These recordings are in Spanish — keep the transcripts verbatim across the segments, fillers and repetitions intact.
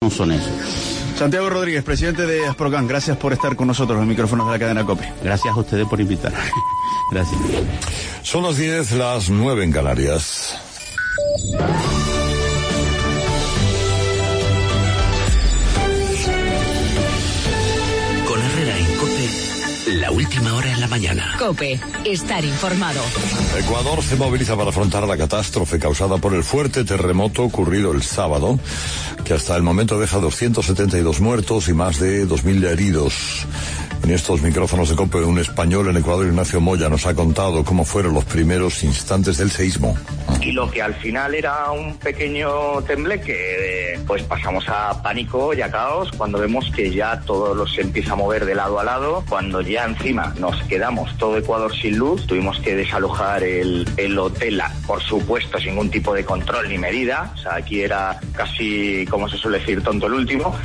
no son esos. Santiago Rodríguez, presidente de Asprocan, gracias por estar con nosotros en los micrófonos de la cadena COPE. Gracias a ustedes por invitar. Gracias. Son las diez, las nueve en Canarias. Con Herrera en COPE, la última hora en la mañana. COPE, estar informado. Ecuador se moviliza para afrontar la catástrofe causada por el fuerte terremoto ocurrido el sábado, que hasta el momento deja doscientos setenta y dos muertos y más de dos mil heridos. En estos micrófonos de COPE, un español en Ecuador, Ignacio Moya, nos ha contado cómo fueron los primeros instantes del seísmo. Y lo que al final era un pequeño tembleque, pues pasamos a pánico y a caos cuando vemos que ya todo se empieza a mover de lado a lado. Cuando ya encima nos quedamos todo Ecuador sin luz, tuvimos que desalojar el, el hotel, por supuesto, sin ningún tipo de control ni medida. O sea, aquí era casi, como se suele decir, tonto el último.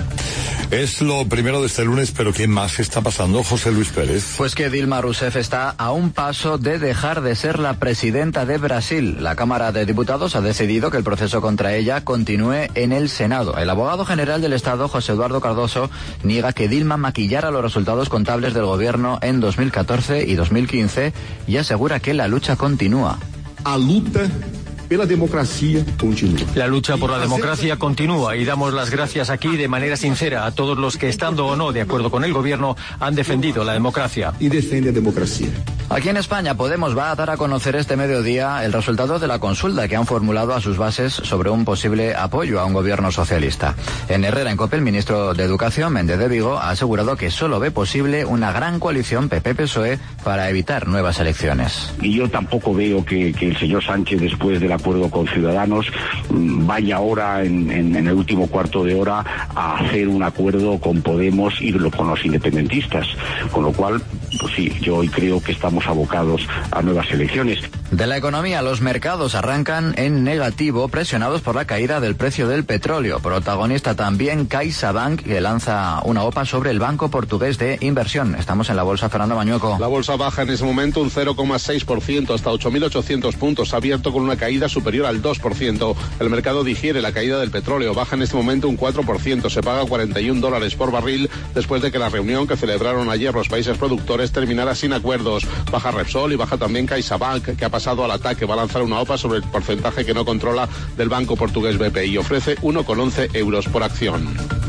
Es lo primero de este lunes, pero ¿qué más está pasando, José Luis Pérez? Pues que Dilma Rousseff está a un paso de dejar de ser la presidenta de Brasil. La Cámara de Diputados ha decidido que el proceso contra ella continúe en el Senado. El abogado general del Estado, José Eduardo Cardoso, niega que Dilma maquillara los resultados contables del gobierno en dos mil catorce y dos mil quince y asegura que la lucha continúa. A luta pela democracia continúa. La lucha por la democracia continúa y damos las gracias aquí de manera sincera a todos los que, estando o no de acuerdo con el gobierno, han defendido la democracia. Y defiende la democracia. Aquí en España, Podemos va a dar a conocer este mediodía el resultado de la consulta que han formulado a sus bases sobre un posible apoyo a un gobierno socialista. En Herrera en COPE, el ministro de Educación, Méndez de Vigo, ha asegurado que solo ve posible una gran coalición P P P S O E para evitar nuevas elecciones. Y yo tampoco veo que, que el señor Sánchez, después de la acuerdo con Ciudadanos, vaya ahora en, en, en el último cuarto de hora a hacer un acuerdo con Podemos y lo, con los independentistas, con lo cual, pues sí, yo hoy creo que estamos abocados a nuevas elecciones. De la economía, los mercados arrancan en negativo, presionados por la caída del precio del petróleo. Protagonista también CaixaBank, que lanza una OPA sobre el Banco Portugués de Inversión. Estamos en la bolsa, Fernando Mañueco. La bolsa baja en ese momento un cero coma seis por ciento hasta ocho mil ochocientos puntos, abierto con una caída superior al dos por ciento. El mercado digiere la caída del petróleo, baja en este momento un cuatro por ciento, se paga cuarenta y un dólares por barril después de que la reunión que celebraron ayer los países productores terminara sin acuerdos. Baja Repsol y baja también CaixaBank, que ha pasado al ataque, va a lanzar una OPA sobre el porcentaje que no controla del Banco Portugués B P I, ofrece uno coma once euros por acción.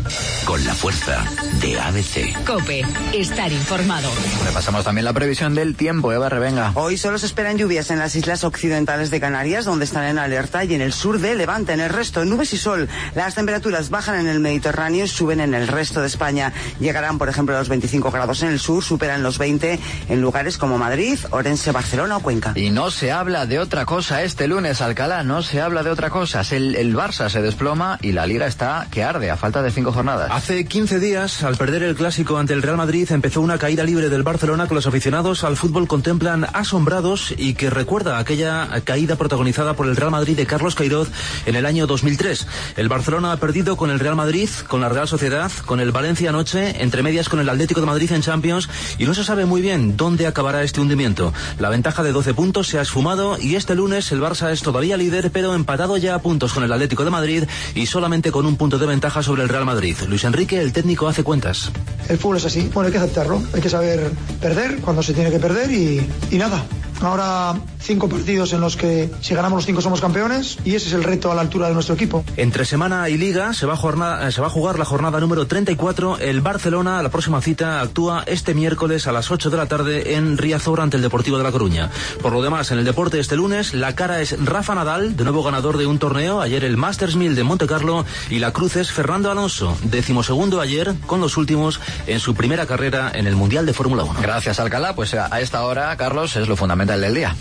Con la fuerza de A B C. COPE, estar informado. Repasamos también la previsión del tiempo, Eva Revenga. Hoy solo se esperan lluvias en las islas occidentales de Canarias, donde están en alerta, y en el sur de Levante. En el resto, nubes y sol. Las temperaturas bajan en el Mediterráneo y suben en el resto de España. Llegarán, por ejemplo, a los veinticinco grados en el sur, superan los veinte en lugares como Madrid, Orense, Barcelona o Cuenca. Y no se habla de otra cosa este lunes, Alcalá, no se habla de otra cosa. El, el Barça se desploma y la Liga está que arde a falta de cinco jornadas. Hace quince días, al perder el clásico ante el Real Madrid, empezó una caída libre del Barcelona que los aficionados al fútbol contemplan asombrados y que recuerda aquella caída protagonizada por el Real Madrid de Carlos Queiroz en el año dos mil tres. El Barcelona ha perdido con el Real Madrid, con la Real Sociedad, con el Valencia anoche, entre medias con el Atlético de Madrid en Champions, y no se sabe muy bien dónde acabará este hundimiento. La ventaja de doce puntos se ha esfumado y este lunes el Barça es todavía líder, pero empatado ya a puntos con el Atlético de Madrid y solamente con un punto de ventaja sobre el Real Madrid. Luis Enrique, el técnico, hace cuentas. El fútbol es así, bueno, hay que aceptarlo, hay que saber perder cuando se tiene que perder y, y nada. Ahora cinco partidos en los que si ganamos los cinco somos campeones y ese es el reto a la altura de nuestro equipo. Entre semana y liga se va a, jornada, se va a jugar la jornada número treinta y cuatro. El Barcelona, la próxima cita, actúa este miércoles a las ocho de la tarde en Riazor ante el Deportivo de La Coruña. Por lo demás, en el deporte este lunes, la cara es Rafa Nadal, de nuevo ganador de un torneo, ayer el Masters mil de Montecarlo, y la cruz es Fernando Alonso, decimosegundo ayer, con los últimos en su primera carrera en el Mundial de Fórmula uno. Gracias, Alcalá. Pues a esta hora, Carlos, es lo fundamental del día.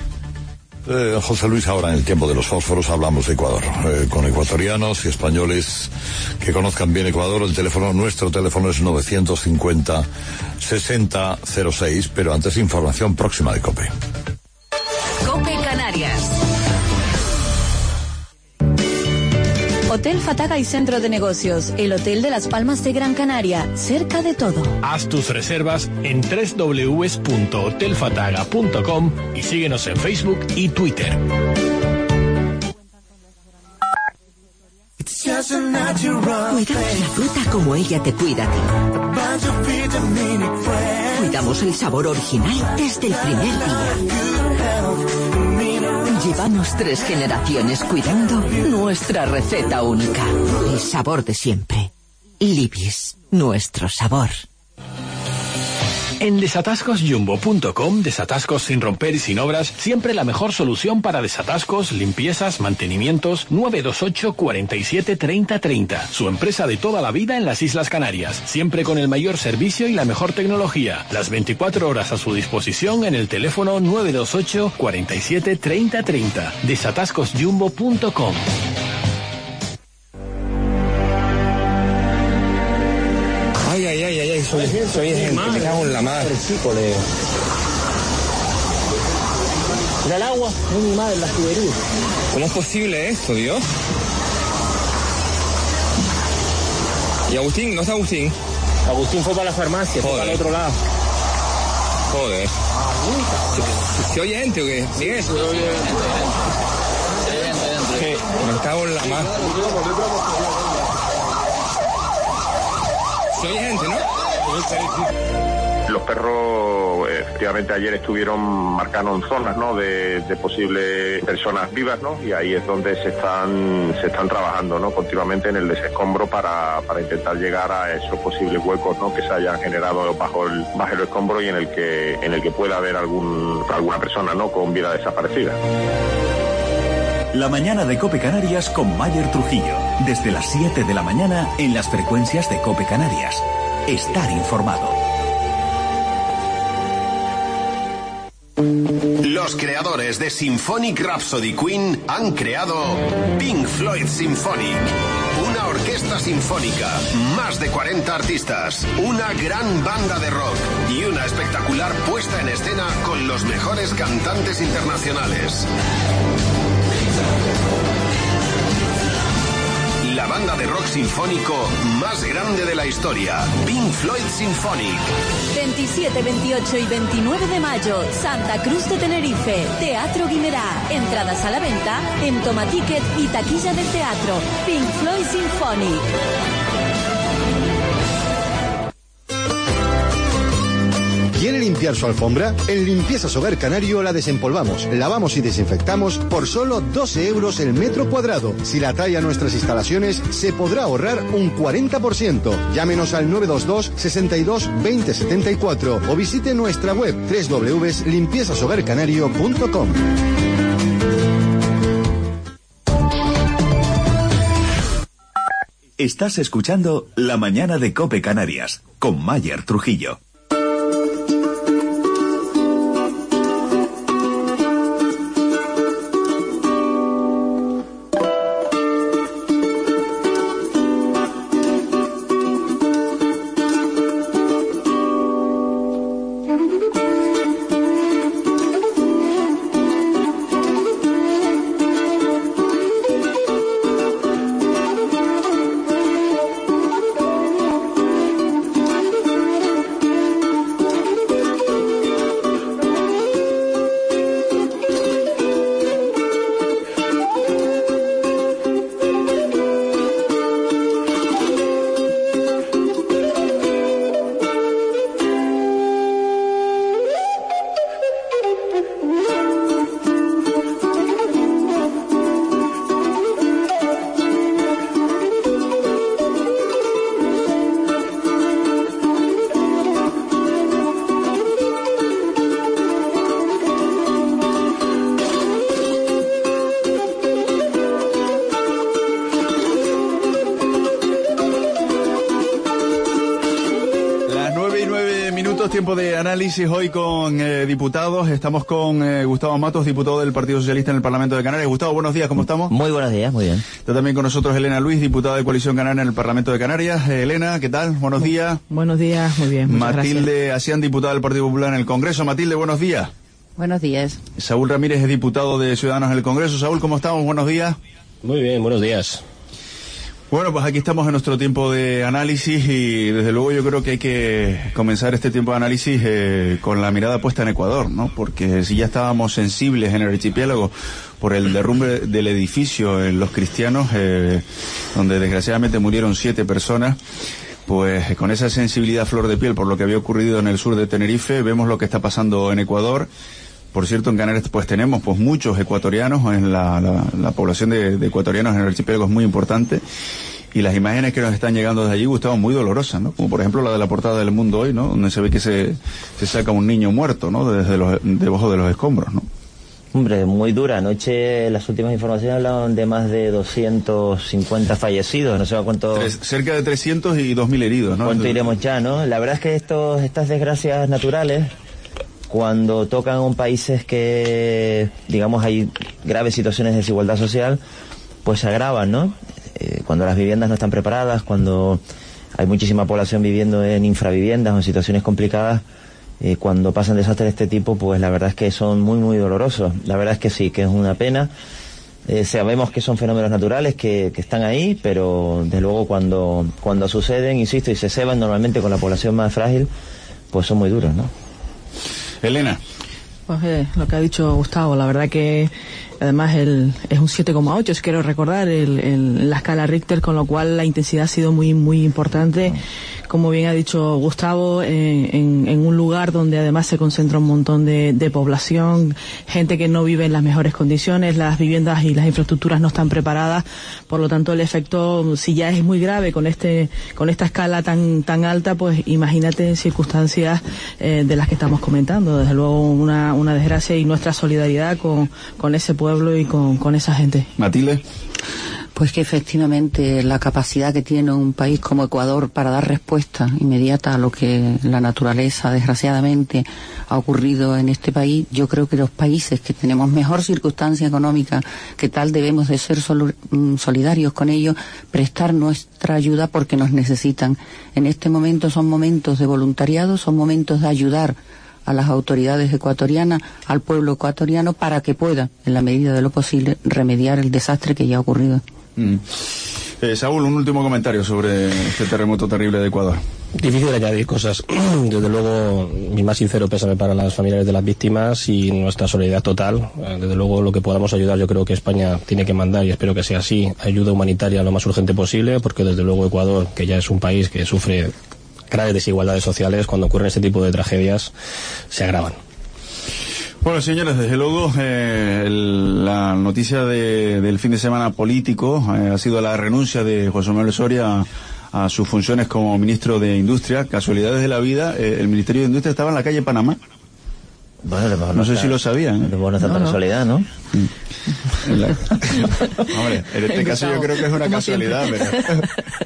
Eh, José Luis, ahora en el tiempo de los fósforos hablamos de Ecuador, eh, con ecuatorianos y españoles que conozcan bien Ecuador. El teléfono, nuestro teléfono es novecientos cincuenta sesenta cero seis, pero antes información próxima de COPE. COPE Canarias. Hotel Fataga y Centro de Negocios, el Hotel de las Palmas de Gran Canaria, cerca de todo. Haz tus reservas en doble u doble u doble u punto hotel fataga punto com y síguenos en Facebook y Twitter. It's just another Cuidamos la fruta como ella te cuida a ti. Cuidamos el sabor original desde el primer día. Llevamos tres generaciones cuidando nuestra receta única. El sabor de siempre. Libis, nuestro sabor. En desatascos jumbo punto com, desatascos sin romper y sin obras, siempre la mejor solución para desatascos, limpiezas, mantenimientos. Nueve dos ocho, cuarenta y siete, treinta, treinta. Su empresa de toda la vida en las Islas Canarias, siempre con el mayor servicio y la mejor tecnología. Las veinticuatro horas a su disposición en el teléfono nueve dos ocho, cuarenta y siete, treinta, treinta. desatascos jumbo punto com. Ay, ay, ay, ay, soy, soy gente, me cago en la madre, chico, Leo. Mira el agua, es mi madre, la tubería. ¿Cómo es posible esto, Dios? ¿Y Agustín? ¿No está Agustín? Agustín fue para la farmacia, fue para el otro lado. Joder. ¿Se, se oye gente o qué? ¿Miguel? Se oye gente. Me cago en la madre. Se oye gente, ¿no? Los perros, efectivamente, ayer estuvieron marcando en zonas, ¿no?, de, de posibles personas vivas, ¿no? Y ahí es donde se están se están trabajando, ¿no?, continuamente en el desescombro para, para intentar llegar a esos posibles huecos, ¿no?, que se hayan generado bajo el bajo el escombro y en el que en el que pueda haber algún alguna persona, ¿no?, con vida desaparecida. La mañana de COPE Canarias con Mayer Trujillo. Desde las siete de la mañana en las frecuencias de COPE Canarias. Estar informado. Los creadores de Symphonic Rhapsody Queen han creado Pink Floyd Symphonic. Una orquesta sinfónica, más de cuarenta artistas, una gran banda de rock y una espectacular puesta en escena con los mejores cantantes internacionales. La banda de rock sinfónico más grande de la historia, Pink Floyd Symphonic. veintisiete, veintiocho y veintinueve de mayo, Santa Cruz de Tenerife, Teatro Guimerá. Entradas a la venta en Tomaticket y taquilla del teatro. Pink Floyd Symphonic. ¿Quiere limpiar su alfombra? En Limpiezas Hogar Canario la desempolvamos, lavamos y desinfectamos por solo doce euros el metro cuadrado. Si la trae a nuestras instalaciones, se podrá ahorrar un cuarenta por ciento. Llámenos al nueve dos dos, sesenta y dos, veinte setenta y cuatro o visite nuestra web doble u doble u doble u punto limpiezas hogar canario punto com. Estás escuchando La Mañana de COPE Canarias con Mayer Trujillo. Tiempo de análisis hoy con eh, diputados. Estamos con eh, Gustavo Matos, diputado del Partido Socialista en el Parlamento de Canarias. Gustavo, buenos días, ¿cómo estamos? Muy buenos días, muy bien. Está también con nosotros Elena Luis, diputada de Coalición Canaria en el Parlamento de Canarias. Eh, Elena, ¿qué tal? Buenos días. Buenos días, muy bien. Matilde Asián, diputada del Partido Popular en el Congreso. Matilde, buenos días. Buenos días. Saúl Ramírez es diputado de Ciudadanos en el Congreso. Saúl, ¿cómo estamos? Buenos días. Muy bien, buenos días. Bueno, pues aquí estamos en nuestro tiempo de análisis y desde luego yo creo que hay que comenzar este tiempo de análisis eh, con la mirada puesta en Ecuador, ¿no? Porque si ya estábamos sensibles en el archipiélago por el derrumbe del edificio en Los Cristianos, eh, donde desgraciadamente murieron siete personas, pues con esa sensibilidad a flor de piel por lo que había ocurrido en el sur de Tenerife, vemos lo que está pasando en Ecuador. Por cierto, en Canarias pues tenemos pues muchos ecuatorianos, en la, la, la población de, de ecuatorianos en el archipiélago es muy importante, y las imágenes que nos están llegando desde allí, Gustavo, muy dolorosas, ¿no? Como por ejemplo la de la portada del Mundo hoy, ¿no? Donde se ve que se, se saca un niño muerto, ¿no? Desde los, debajo de los escombros, ¿no? Hombre, muy dura. Anoche las últimas informaciones hablaban de más de doscientos cincuenta fallecidos, no sé cuánto... Tres, cerca de trescientos y dos mil heridos, ¿no? ¿Cuánto iremos ya, no? La verdad es que estos, estas desgracias naturales, cuando tocan en países que, digamos, hay graves situaciones de desigualdad social, pues se agravan, ¿no? Eh, cuando las viviendas no están preparadas, cuando hay muchísima población viviendo en infraviviendas o en situaciones complicadas, eh, cuando pasan desastres de este tipo, pues la verdad es que son muy, muy dolorosos. La verdad es que sí, que es una pena. Eh, sabemos que son fenómenos naturales que, que están ahí, pero desde luego cuando, cuando suceden, insisto, y se ceban normalmente con la población más frágil, pues son muy duros, ¿no? Elena. Pues eh, lo que ha dicho Gustavo, la verdad que además el, es un siete coma ocho, si quiero recordar, el, el, la escala Richter, con lo cual la intensidad ha sido muy muy importante, como bien ha dicho Gustavo, en, en, en un lugar donde además se concentra un montón de, de población, gente que no vive en las mejores condiciones, las viviendas y las infraestructuras no están preparadas, por lo tanto el efecto, si ya es muy grave con este con esta escala tan tan alta, pues imagínate en circunstancias eh, de las que estamos comentando. Desde luego una, una desgracia, y nuestra solidaridad con, con ese pueblo y con, con esa gente. Matilde. Pues que efectivamente la capacidad que tiene un país como Ecuador para dar respuesta inmediata a lo que la naturaleza desgraciadamente ha ocurrido en este país, yo creo que los países que tenemos mejor circunstancia económica que tal debemos de ser sol- solidarios con ellos, prestar nuestra ayuda porque nos necesitan. En este momento son momentos de voluntariado, son momentos de ayudar a las autoridades ecuatorianas, al pueblo ecuatoriano, para que pueda, en la medida de lo posible, remediar el desastre que ya ha ocurrido. Mm. Eh, Saúl, un último comentario sobre este terremoto terrible de Ecuador. Difícil de añadir cosas. Desde luego, mi más sincero pésame para las familiares de las víctimas y nuestra solidaridad total. Desde luego, lo que podamos ayudar, yo creo que España tiene que mandar, y espero que sea así, ayuda humanitaria lo más urgente posible, porque desde luego Ecuador, que ya es un país que sufre graves desigualdades sociales, cuando ocurren este tipo de tragedias se agravan. Bueno, señores, desde luego eh, el, la noticia de, del fin de semana político eh, ha sido la renuncia de José Manuel Soria a, a sus funciones como ministro de Industria. Casualidades de la vida, eh, el Ministerio de Industria estaba en la calle Panamá. Bueno, no, no no sé está, si lo sabían. ¿eh? No, no es tanta casualidad, ¿no? La... Hombre, en este caso yo creo que es una casualidad, pero...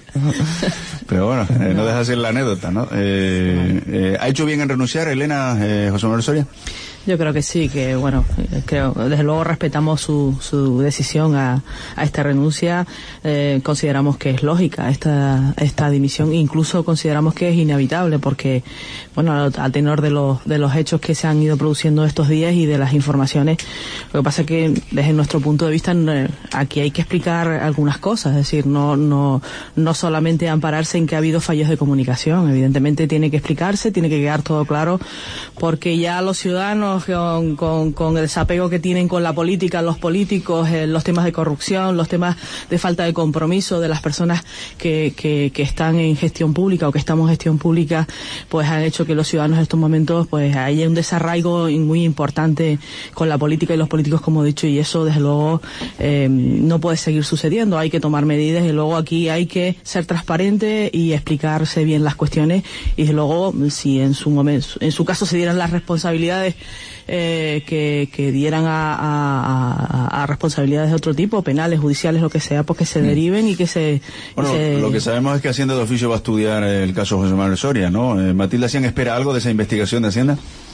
pero bueno, eh, no deja de ser la anécdota, ¿no? Eh, eh, ¿Ha hecho bien en renunciar, Elena, eh, José Manuel Soria? Yo creo que sí, que bueno, creo, desde luego respetamos su, su decisión a, a esta renuncia, eh, consideramos que es lógica esta, esta dimisión, incluso consideramos que es inevitable, porque, bueno, al, al tenor de los, de los hechos que se han ido produciendo estos días y de las informaciones, lo que pasa es que desde nuestro punto de vista aquí hay que explicar algunas cosas, es decir, no, no, no solamente ampararse en que ha habido fallos de comunicación, evidentemente tiene que explicarse, tiene que quedar todo claro, porque ya los ciudadanos Con, con, con el desapego que tienen con la política, los políticos, eh, los temas de corrupción, los temas de falta de compromiso de las personas que, que, que están en gestión pública o que estamos en gestión pública, pues han hecho que los ciudadanos en estos momentos pues haya un desarraigo muy importante con la política y los políticos, como he dicho, y eso desde luego eh, no puede seguir sucediendo. Hay que tomar medidas y luego aquí hay que ser transparente y explicarse bien las cuestiones, y desde luego si en su momento, en su caso se dieran las responsabilidades Eh, que, que dieran a, a, a, a responsabilidades de otro tipo, penales, judiciales, lo que sea, pues que se deriven y que se... Bueno, y se... lo que sabemos es que Hacienda de Oficio va a estudiar el caso José Manuel Soria, ¿no? Eh, Matilde Cian, ¿espera algo de esa investigación de Hacienda?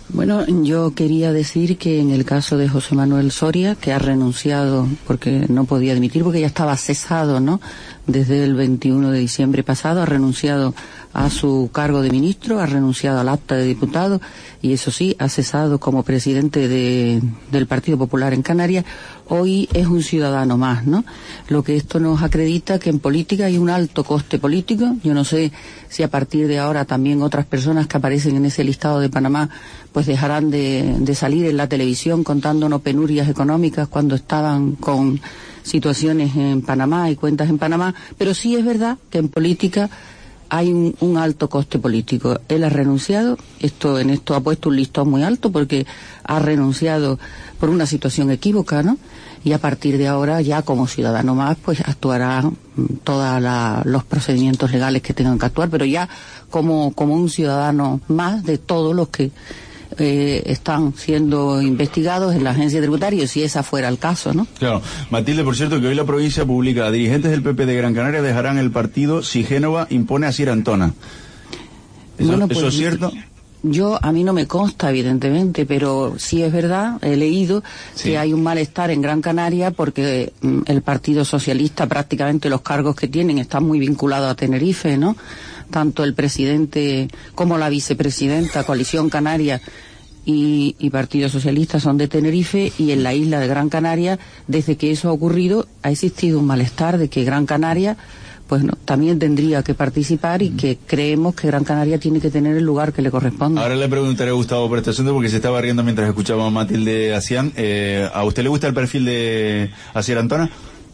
Bueno, yo quería decir que en el caso de José Manuel Soria, que ha renunciado porque no podía dimitir, porque ya estaba cesado, ¿no?, desde el veintiuno de diciembre pasado, ha renunciado a su cargo de ministro, ha renunciado al acta de diputado y eso sí, ha cesado como presidente de, del Partido Popular en Canarias. Hoy es un ciudadano más, ¿no? Lo que esto nos acredita que en política hay un alto coste político. Yo no sé si a partir de ahora también otras personas que aparecen en ese listado de Panamá pues dejarán de, de salir en la televisión contándonos penurias económicas cuando estaban con situaciones en Panamá y cuentas en Panamá, pero sí es verdad que en política hay un, un alto coste político. Él ha renunciado, esto en esto ha puesto un listón muy alto porque ha renunciado por una situación equívoca, ¿no? Y a partir de ahora ya como ciudadano más pues actuará todos los procedimientos legales que tengan que actuar, pero ya como, como un ciudadano más de todos los que Eh, están siendo investigados en la agencia tributaria, si esa fuera el caso, ¿no? Claro. Matilde, por cierto, que hoy la provincia publica: dirigentes del P P de Gran Canaria dejarán el partido si Génova impone a Sierra Antona. ¿Eso, Bueno, pues, ¿eso es cierto? Yo, a mí no me consta, evidentemente, pero sí es verdad, he leído Sí. que hay un malestar en Gran Canaria porque mm, el Partido Socialista, prácticamente los cargos que tienen están muy vinculados a Tenerife, ¿no? Tanto el presidente como la vicepresidenta, Coalición Canaria y, y Partido Socialista son de Tenerife, y en la isla de Gran Canaria, desde que eso ha ocurrido, ha existido un malestar de que Gran Canaria pues no, también tendría que participar y que creemos que Gran Canaria tiene que tener el lugar que le corresponde. Ahora le preguntaré a Gustavo por este asunto porque se estaba riendo mientras escuchaba a Matilde Asián. Eh, ¿A usted le gusta el perfil de Asier Antona?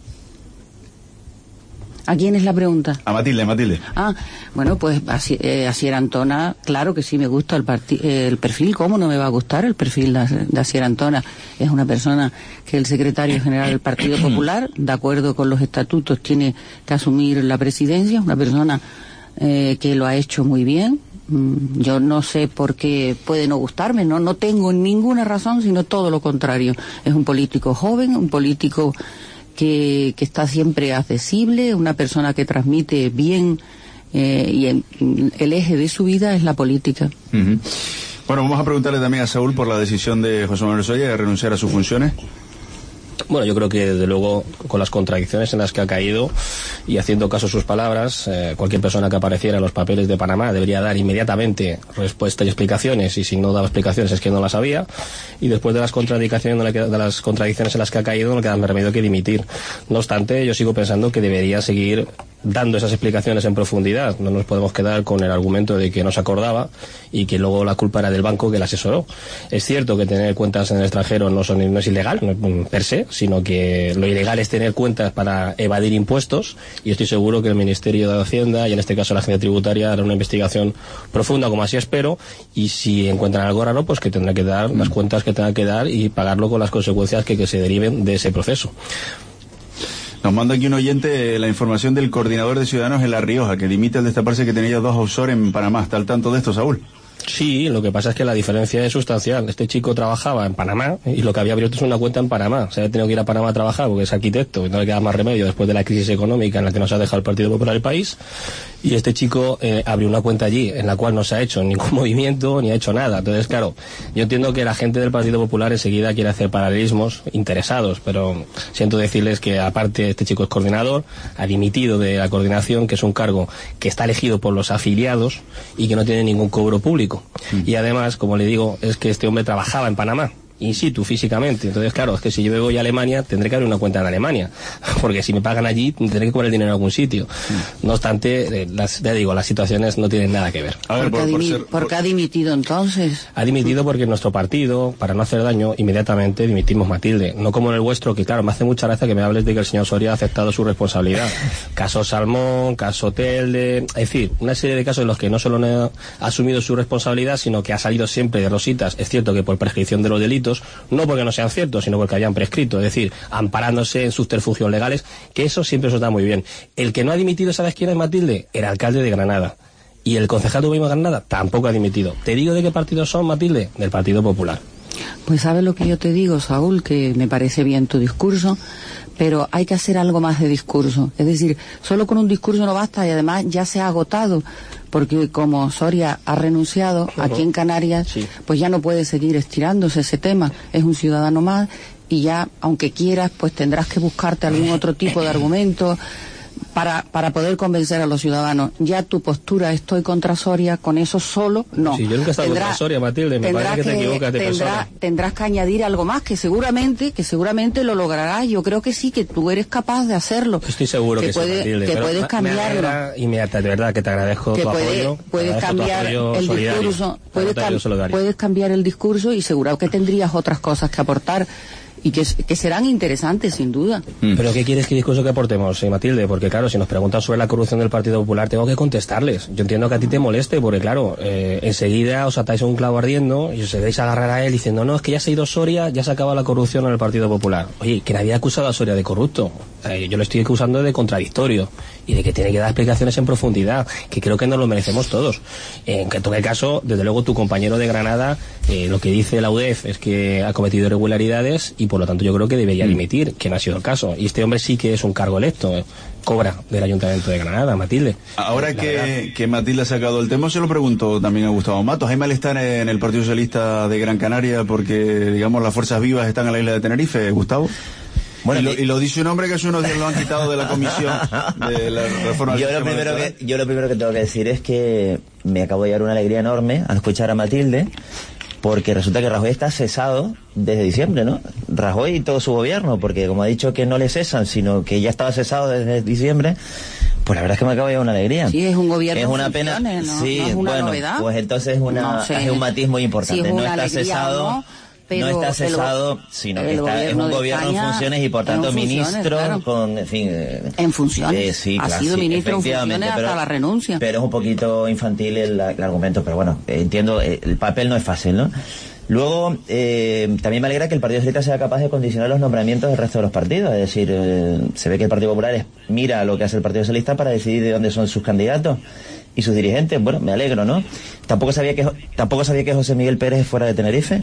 ¿A quién es la pregunta? A Matilde, Matilde. Ah, bueno, pues Asi- eh, Asier Antona, claro que sí me gusta el, parti- eh, el perfil. ¿Cómo no me va a gustar el perfil de, de Asier Antona? Es una persona que el secretario general del Partido Popular, de acuerdo con los estatutos, tiene que asumir la presidencia. Una persona eh, que lo ha hecho muy bien. Mm, Yo no sé por qué puede no gustarme, no, no tengo ninguna razón, sino todo lo contrario. Es un político joven, un político que, que está siempre accesible, una persona que transmite bien eh, y el, el eje de su vida es la política. Uh-huh. Bueno, vamos a preguntarle también a Saúl por la decisión de José Manuel Soria de renunciar a sus funciones. Bueno, yo creo que desde luego con las contradicciones en las que ha caído y haciendo caso a sus palabras, eh, cualquier persona que apareciera en los papeles de Panamá debería dar inmediatamente respuesta y explicaciones, y si no daba explicaciones es que no las había, y después de las contradicciones, no le queda, de las contradicciones en las que ha caído no le queda más remedio que dimitir. No obstante, yo sigo pensando que debería seguir dando esas explicaciones en profundidad. No nos podemos quedar con el argumento de que no se acordaba y que luego la culpa era del banco que la asesoró. Es cierto que tener cuentas en el extranjero no, son, no es ilegal, no, per se, sino que lo ilegal es tener cuentas para evadir impuestos, y estoy seguro que el Ministerio de Hacienda y en este caso la Agencia Tributaria hará una investigación profunda, como así espero, y si encuentran algo raro, pues que tendrá que dar las cuentas que tenga que dar y pagarlo con las consecuencias que, que se deriven de ese proceso. Nos manda aquí un oyente la información del coordinador de Ciudadanos en La Rioja, que dimite al destaparse que tenía dos offshore en Panamá. ¿Está al tanto de esto, Saúl? Sí, lo que pasa es que la diferencia es sustancial. Este chico trabajaba en Panamá y lo que había abierto es una cuenta en Panamá. Se había tenido que ir a Panamá a trabajar porque es arquitecto y no le queda más remedio después de la crisis económica en la que nos ha dejado el Partido Popular el país. Y este chico eh, abrió una cuenta allí en la cual no se ha hecho ningún movimiento ni ha hecho nada. Entonces, claro, yo entiendo que la gente del Partido Popular enseguida quiere hacer paralelismos interesados, pero siento decirles que aparte este chico es coordinador, ha dimitido de la coordinación, que es un cargo que está elegido por los afiliados y que no tiene ningún cobro público. Mm. Y además, como le digo, es que este hombre trabajaba en Panamá, in situ, físicamente. Entonces, claro, es que si yo me voy a Alemania, tendré que abrir una cuenta en Alemania, porque si me pagan allí, tendré que cobrar el dinero en algún sitio. Mm. No obstante, eh, las, ya digo, las situaciones no tienen nada que ver. A ver, ¿Por, qué por, por, ser, ¿Por qué ha dimitido entonces? Ha dimitido porque nuestro partido, para no hacer daño, inmediatamente dimitimos, Matilde. No como en el vuestro, que claro, me hace mucha gracia que me hables de que el señor Soria ha aceptado su responsabilidad. Caso Salmón, caso Telde, es decir, una serie de casos en los que no solo no ha asumido su responsabilidad, sino que ha salido siempre de rositas. Es cierto que por prescripción de los delitos, no porque no sean ciertos, sino porque habían prescrito, es decir, amparándose en subterfugios legales, que eso siempre eso está muy bien. El que no ha dimitido, ¿sabes quién es, Matilde? El alcalde de Granada. Y el concejal de Gobierno de Granada tampoco ha dimitido. ¿Te digo de qué partido son, Matilde? Del Partido Popular. Pues sabes lo que yo te digo, Saúl, que me parece bien tu discurso, pero hay que hacer algo más de discurso. Es decir, solo con un discurso no basta, y además ya se ha agotado, porque como Soria ha renunciado, uh-huh. aquí en Canarias, sí. pues ya no puede seguir estirándose ese tema, es un ciudadano más, y ya, aunque quieras, pues tendrás que buscarte algún otro tipo de argumento para para poder convencer a los ciudadanos. Ya tu postura, estoy contra Soria, con eso solo, no. Sí, yo nunca he estado contra Soria, Matilde, me parece que, que te equivocas de tendrá, persona. Tendrás que añadir algo más, que seguramente que seguramente lo lograrás. Yo creo que sí, que tú eres capaz de hacerlo. Estoy seguro que, que puede, sí, Matilde, que puedes cambiarlo. Me y me, de verdad que te agradezco que tu puede, apoyo. Puedes cambiar apoyo el solidario, discurso, puedes, cam puedes cambiar el discurso y seguro que tendrías otras cosas que aportar. Y que, que serán interesantes, sin duda. Mm. ¿Pero qué quieres que discurso que aportemos, eh, Matilde? Porque claro, si nos preguntan sobre la corrupción del Partido Popular, tengo que contestarles. Yo entiendo que a ti te moleste, porque claro, eh, enseguida os atáis a un clavo ardiendo y os debéis agarrar a él diciendo, no, es que ya se ha ido Soria, ya se acaba la corrupción en el Partido Popular. Oye, ¿quién había acusado a Soria de corrupto? Eh, yo lo estoy acusando de contradictorio y de que tiene que dar explicaciones en profundidad, que creo que nos lo merecemos todos. Eh, en todo caso, desde luego tu compañero de Granada, eh, lo que dice la U D E F es que ha cometido irregularidades y por lo tanto yo creo que debería dimitir, que no ha sido el caso. Y este hombre sí que es un cargo electo, eh, cobra del Ayuntamiento de Granada, Matilde. Ahora que, que Matilde ha sacado el tema, se lo pregunto también a Gustavo Matos. ¿Hay malestar en el Partido Socialista de Gran Canaria porque, digamos, las fuerzas vivas están en la isla de Tenerife, Gustavo? Bueno, y, lo, y lo dice un hombre que hace unos días lo han quitado de la comisión de la reforma del yo lo primero que Yo lo primero que tengo que decir es que me acabo de llevar una alegría enorme al escuchar a Matilde, porque resulta que Rajoy está cesado desde diciembre, ¿no? Rajoy y todo su gobierno, porque como ha dicho que no le cesan, sino que ya estaba cesado desde diciembre, pues la verdad es que me acabo de llevar una alegría. Sí, es un gobierno es una pena, no, sí, no es una bueno, novedad. Pues entonces es, una, no sé. es un matiz muy importante. Sí, es no una está cesado... No, pero no está cesado, el, sino que está, es un gobierno en funciones y por tanto ministro claro. con, en fin... En funciones, eh, sí, ha claro, sido sí, ministro en funciones pero, hasta la renuncia. Pero es un poquito infantil el, el argumento, pero bueno, eh, entiendo, eh, el papel no es fácil, ¿no? Luego, eh, también me alegra que el Partido Socialista sea capaz de condicionar los nombramientos del resto de los partidos, es decir, eh, se ve que el Partido Popular es, mira lo que hace el Partido Socialista para decidir de dónde son sus candidatos y sus dirigentes. Bueno, me alegro, ¿no? Tampoco sabía que, tampoco sabía que José Miguel Pérez fuera de Tenerife.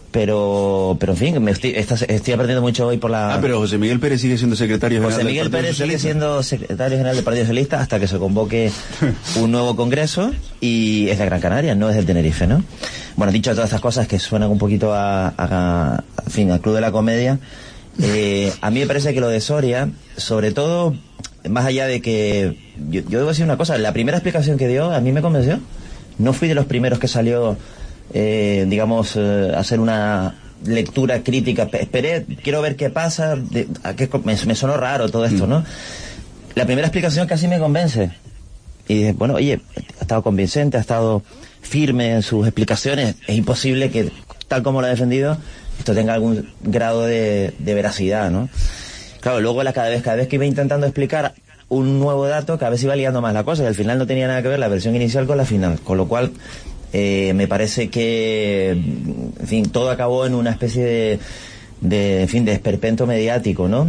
Pero, pero en fin, me estoy, estoy aprendiendo mucho hoy por la... Ah, pero José Miguel Pérez sigue siendo secretario general José Miguel del Partido Pérez Socialista. sigue siendo secretario general del Partido Socialista hasta que se convoque un nuevo congreso y es de Gran Canaria, no es del Tenerife, ¿no? Bueno, dicho todas estas cosas que suenan un poquito a, a, a en fin, al Club de la Comedia, eh, a mí me parece que lo de Soria, sobre todo, más allá de que... Yo, yo debo decir una cosa, la primera explicación que dio a mí me convenció. No fui de los primeros que salió... Eh, digamos, eh, hacer una lectura crítica. Esperé, quiero ver qué pasa. De, a qué, me, me sonó raro todo esto, ¿no? La primera explicación casi me convence. Y dije, bueno, oye, ha estado convincente, ha estado firme en sus explicaciones. Es imposible que, tal como lo ha defendido, esto tenga algún grado de, de veracidad, ¿no? Claro, luego la, cada vez, cada vez que iba intentando explicar un nuevo dato, cada vez iba liando más la cosa y al final no tenía nada que ver la versión inicial con la final, con lo cual eh, me parece que, en fin, todo acabó en una especie de, de en fin, de esperpento mediático, ¿no?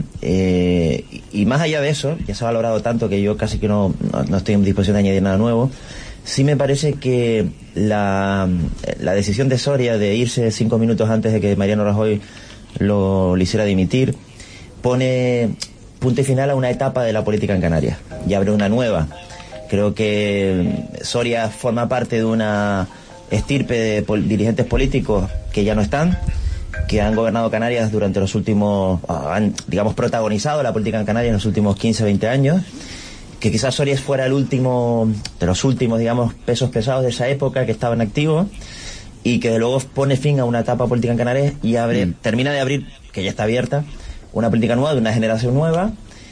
Eh, y, y más allá de eso, ya se ha valorado tanto que yo casi que no, no, no estoy en disposición de añadir nada nuevo. Sí me parece que la, la decisión de Soria de irse cinco minutos antes de que Mariano Rajoy lo, lo hiciera dimitir pone punto y final a una etapa de la política en Canarias y abre una nueva. Creo que Soria forma parte de una estirpe de pol- dirigentes políticos que ya no están, que han gobernado Canarias durante los últimos, han, digamos, protagonizado la política en Canarias en los últimos quince, veinte años, que quizás Soria fuera el último, de los últimos, digamos, pesos pesados de esa época que estaban activos, y que de luego pone fin a una etapa política en Canarias y abre, mm. termina de abrir, que ya está abierta, una política nueva, de una generación nueva,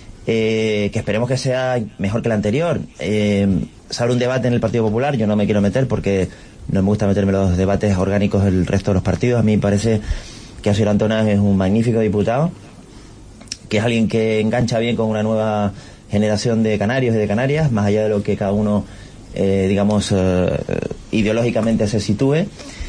eh, que esperemos que sea mejor que la anterior. Eh, se abre un debate en el Partido Popular, yo no me quiero meter porque no me gusta meterme en los debates orgánicos del resto de los partidos. A mí me parece que Asier Antona es un magnífico diputado, que es alguien que engancha bien con una nueva generación de canarios y de Canarias, más allá de lo que cada uno, eh, digamos, eh, ideológicamente se sitúe,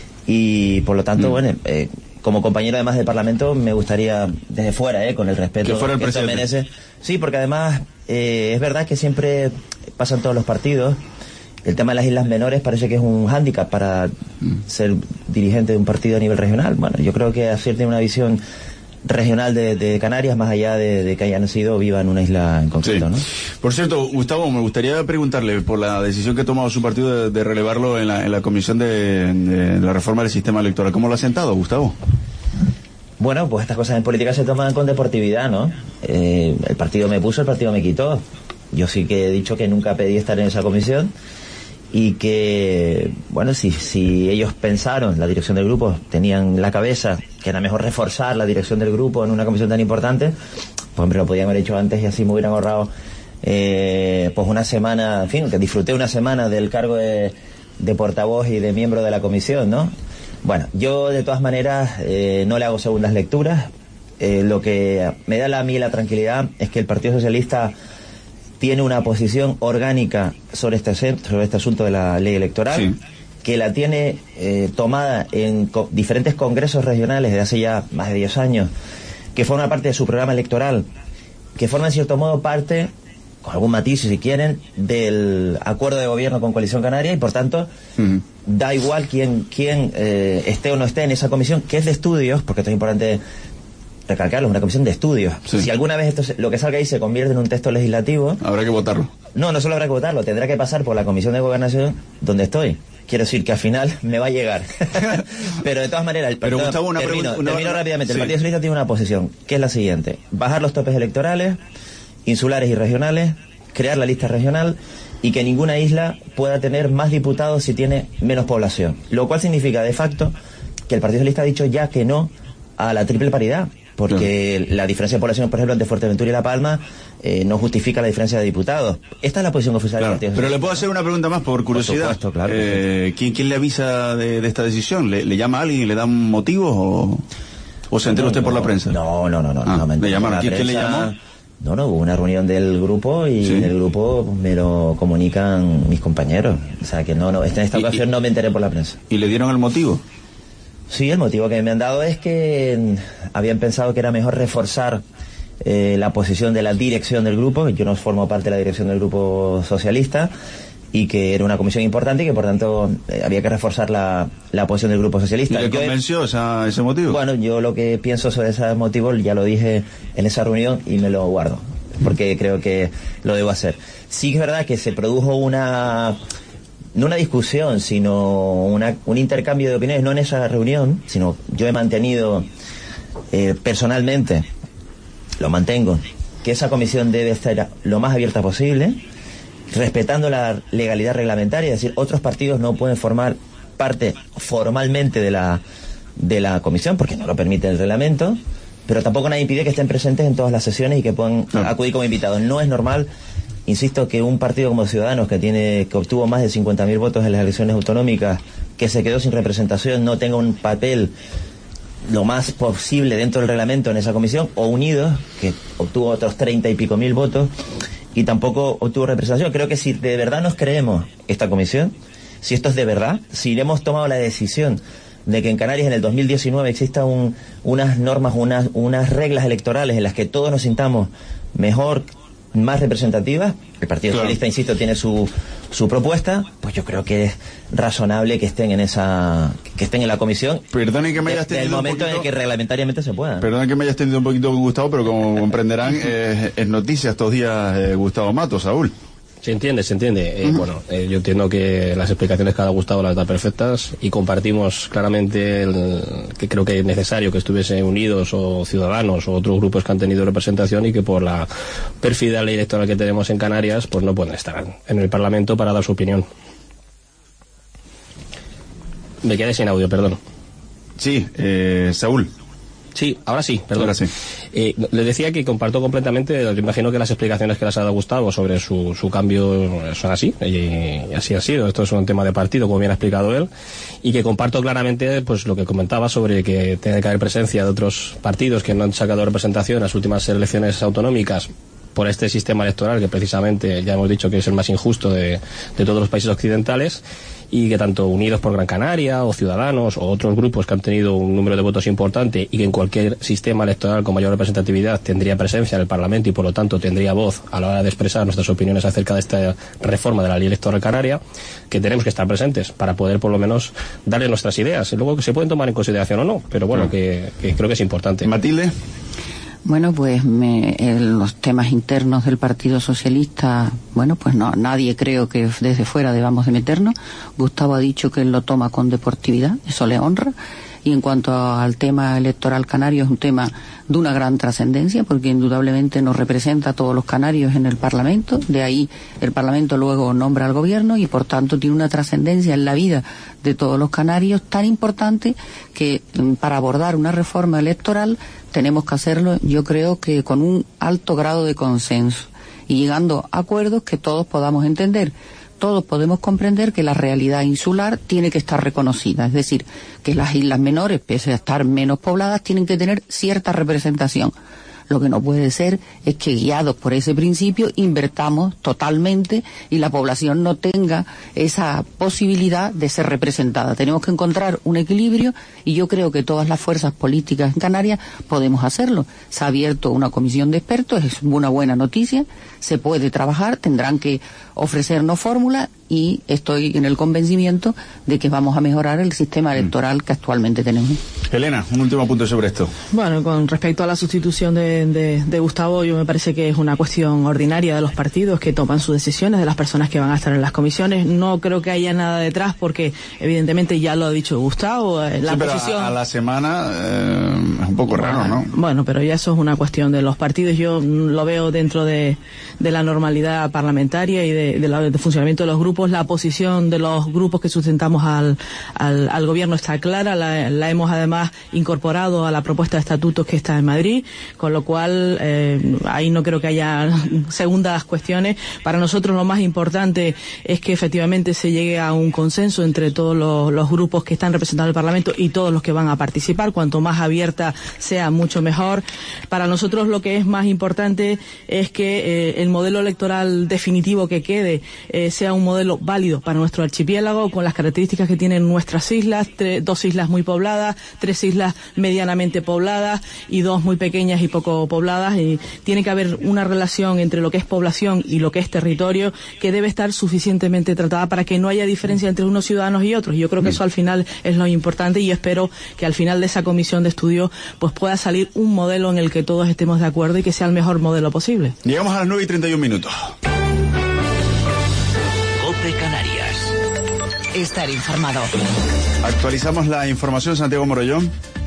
y por lo tanto, mm. bueno, eh, como compañero además de Parlamento me gustaría desde fuera, eh, con el respeto que, fuera el que esto merece. Sí, porque además eh, es verdad que siempre pasan todos los partidos. El tema de las islas menores parece que es un hándicap para mm. ser dirigente de un partido a nivel regional. Bueno, yo creo que Asier tiene una visión regional de, de Canarias, más allá de, de que hayan nacido o viva en una isla en concreto, sí. ¿no? Por cierto, Gustavo, me gustaría preguntarle por la decisión que ha tomado su partido de, de relevarlo en la, en la comisión de, de, de la reforma del sistema electoral. ¿Cómo lo ha sentado, Gustavo? Bueno, pues estas cosas en política se toman con deportividad, ¿no? Eh, el partido me puso, el partido me quitó. Yo sí que he dicho que nunca pedí estar en esa comisión y que, bueno, si, si ellos pensaron, la dirección del grupo, tenían la cabeza que era mejor reforzar la dirección del grupo en una comisión tan importante, pues hombre, lo podían haber hecho antes y así me hubieran ahorrado eh, pues una semana, en fin, que disfruté una semana del cargo de, de portavoz y de miembro de la comisión, ¿no? Bueno, yo de todas maneras eh, no le hago segundas lecturas. Eh, lo que me da a mí la tranquilidad es que el Partido Socialista tiene una posición orgánica sobre este, sobre este asunto de la ley electoral, sí. que la tiene eh, tomada en co diferentes congresos regionales desde hace ya más de diez años, que forma parte de su programa electoral, que forma en cierto modo parte, con algún matiz si quieren, del acuerdo de gobierno con Coalición Canaria y por tanto uh-huh. da igual quién, quién eh, esté o no esté en esa comisión, que es de estudios, porque esto es importante recalcarlo, es una comisión de estudios. Sí. Si alguna vez esto se, lo que salga ahí se convierte en un texto legislativo, habrá que votarlo. No, no solo habrá que votarlo, tendrá que pasar por la comisión de gobernación donde estoy. Quiero decir que al final me va a llegar. Pero de todas maneras, el Pero partido, Gustavo, una termino, pregunta, una, termino una, rápidamente. Sí. El Partido Socialista tiene una posición, que es la siguiente: bajar los topes electorales, insulares y regionales, crear la lista regional y que ninguna isla pueda tener más diputados si tiene menos población. Lo cual significa, de facto, que el Partido Socialista ha dicho ya que no a la triple paridad. Porque sí. la diferencia de población, por ejemplo, entre Fuerteventura y La Palma eh, no justifica la diferencia de diputados. Esta es la posición oficial claro, del Partido Pero le puedo hacer una pregunta más por curiosidad. Por supuesto, claro, eh, ¿quién, ¿Quién le avisa de, de esta decisión? ¿Le, ¿Le llama a alguien y le da un motivo o, o se entera no, usted no, por la prensa? No, no, no. no, ah, no me ¿Le llamaron? ¿Quién, prensa, ¿Quién le llamó? No, no, hubo una reunión del grupo y ¿sí? en el grupo me lo comunican mis compañeros. O sea que no, no, en esta ocasión y, no me enteré por la prensa. ¿Y le dieron el motivo? Sí, el motivo que me han dado es que habían pensado que era mejor reforzar eh, la posición de la dirección del grupo. Yo no formo parte de la dirección del grupo socialista y que era una comisión importante y que por tanto eh, había que reforzar la, la posición del grupo socialista. ¿Y le yo convenció he, esa, ese motivo? Bueno, yo lo que pienso sobre ese motivo ya lo dije en esa reunión y me lo guardo, porque creo que lo debo hacer. Sí es verdad que se produjo una... no una discusión, sino una, un intercambio de opiniones, no en esa reunión, sino yo he mantenido eh, personalmente, lo mantengo, que esa comisión debe estar lo más abierta posible, respetando la legalidad reglamentaria, es decir, otros partidos no pueden formar parte formalmente de la, de la comisión, porque no lo permite el reglamento, pero tampoco nadie impide que estén presentes en todas las sesiones y que puedan no. acudir como invitados. No es normal, insisto, que un partido como Ciudadanos, que tiene que obtuvo más de cincuenta mil votos en las elecciones autonómicas, que se quedó sin representación, no tenga un papel lo más posible dentro del reglamento en esa comisión, o Unidos, que obtuvo otros treinta y pico mil votos y tampoco obtuvo representación. Creo que si de verdad nos creemos esta comisión, si esto es de verdad, si hemos tomado la decisión de que en Canarias en el dos mil diecinueve exista un, unas normas, unas, unas reglas electorales en las que todos nos sintamos mejor, más representativas, el Partido claro. Socialista, insisto, tiene su, su propuesta, pues yo creo que es razonable que estén en esa, que estén en la comisión. Perdone que me hayas tenido el momento un poquito, en el que reglamentariamente se pueda. Perdone que me hayas tenido un poquito con Gustavo, pero como comprenderán, eh, es noticia estos días eh, Gustavo Matos, Saúl. Se entiende, se entiende. Eh, uh-huh. Bueno, eh, yo entiendo que las explicaciones que ha dado Gustavo las da perfectas y compartimos claramente el, que creo que es necesario que estuviese Unidos o Ciudadanos o otros grupos que han tenido representación y que por la pérfida ley electoral que tenemos en Canarias pues no pueden estar en el Parlamento para dar su opinión. Me quedé sin audio, perdón. Sí, eh, Saúl. Sí, ahora sí, perdón. Ahora sí. Eh, le decía que comparto completamente, yo imagino que las explicaciones que les ha dado Gustavo sobre su, su cambio son así, y, y así ha sido. Esto es un tema de partido, como bien ha explicado él, y que comparto claramente pues lo que comentaba sobre que tiene que haber presencia de otros partidos que no han sacado representación en las últimas elecciones autonómicas por este sistema electoral que precisamente ya hemos dicho que es el más injusto de, de todos los países occidentales, y que tanto Unidos por Gran Canaria o Ciudadanos o otros grupos que han tenido un número de votos importante y que en cualquier sistema electoral con mayor representatividad tendría presencia en el Parlamento y por lo tanto tendría voz a la hora de expresar nuestras opiniones acerca de esta reforma de la ley electoral canaria, que tenemos que estar presentes para poder por lo menos darle nuestras ideas, y luego que se pueden tomar en consideración o no, pero bueno, que, que creo que es importante. Matilde. Bueno, pues me, en los temas internos del Partido Socialista, bueno, pues no, nadie creo que desde fuera debamos de meternos. Gustavo ha dicho que él lo toma con deportividad, eso le honra. Y en cuanto al tema electoral canario, es un tema de una gran trascendencia, porque indudablemente nos representa a todos los canarios en el Parlamento. De ahí el Parlamento luego nombra al gobierno y por tanto tiene una trascendencia en la vida de todos los canarios tan importante que para abordar una reforma electoral tenemos que hacerlo, yo creo que con un alto grado de consenso y llegando a acuerdos que todos podamos entender. Todos podemos comprender que la realidad insular tiene que estar reconocida, es decir, que las islas menores, pese a estar menos pobladas, tienen que tener cierta representación. Lo que no puede ser es que, guiados por ese principio, invertamos totalmente y la población no tenga esa posibilidad de ser representada. Tenemos que encontrar un equilibrio y yo creo que todas las fuerzas políticas en Canarias podemos hacerlo. Se ha abierto una comisión de expertos, es una buena noticia, se puede trabajar, tendrán que ofrecernos fórmulas y estoy en el convencimiento de que vamos a mejorar el sistema electoral que actualmente tenemos. Elena, un último punto sobre esto. Bueno, con respecto a la sustitución de, de, de Gustavo, yo me parece que es una cuestión ordinaria de los partidos que toman sus decisiones, de las personas que van a estar en las comisiones. No creo que haya nada detrás porque evidentemente ya lo ha dicho Gustavo. La sí, pero posición... a, a la semana eh, es un poco raro, ¿no? Bueno, pero ya eso es una cuestión de los partidos. Yo lo veo dentro de, de la normalidad parlamentaria y de, de la, de funcionamiento de los grupos. La posición de los grupos que sustentamos al, al, al gobierno está clara, la, la hemos además incorporado a la propuesta de estatutos que está en Madrid, con lo cual eh, ahí no creo que haya segundas cuestiones. Para nosotros lo más importante es que efectivamente se llegue a un consenso entre todos los, los grupos que están representados en el Parlamento y todos los que van a participar. Cuanto más abierta sea, mucho mejor. Para nosotros lo que es más importante es que eh, el modelo electoral definitivo que quede eh, sea un modelo válido para nuestro archipiélago, con las características que tienen nuestras islas, tres, dos islas muy pobladas, tres islas medianamente pobladas y dos muy pequeñas y poco pobladas, y tiene que haber una relación entre lo que es población y lo que es territorio que debe estar suficientemente tratada para que no haya diferencia entre unos ciudadanos y otros. Yo creo que eso al final es lo importante y espero que al final de esa comisión de estudio pues pueda salir un modelo en el que todos estemos de acuerdo y que sea el mejor modelo posible. Llegamos a las nueve y treinta y un minutos. COPE Canarias. Estar informado. Actualizamos la información, Santiago Morellón.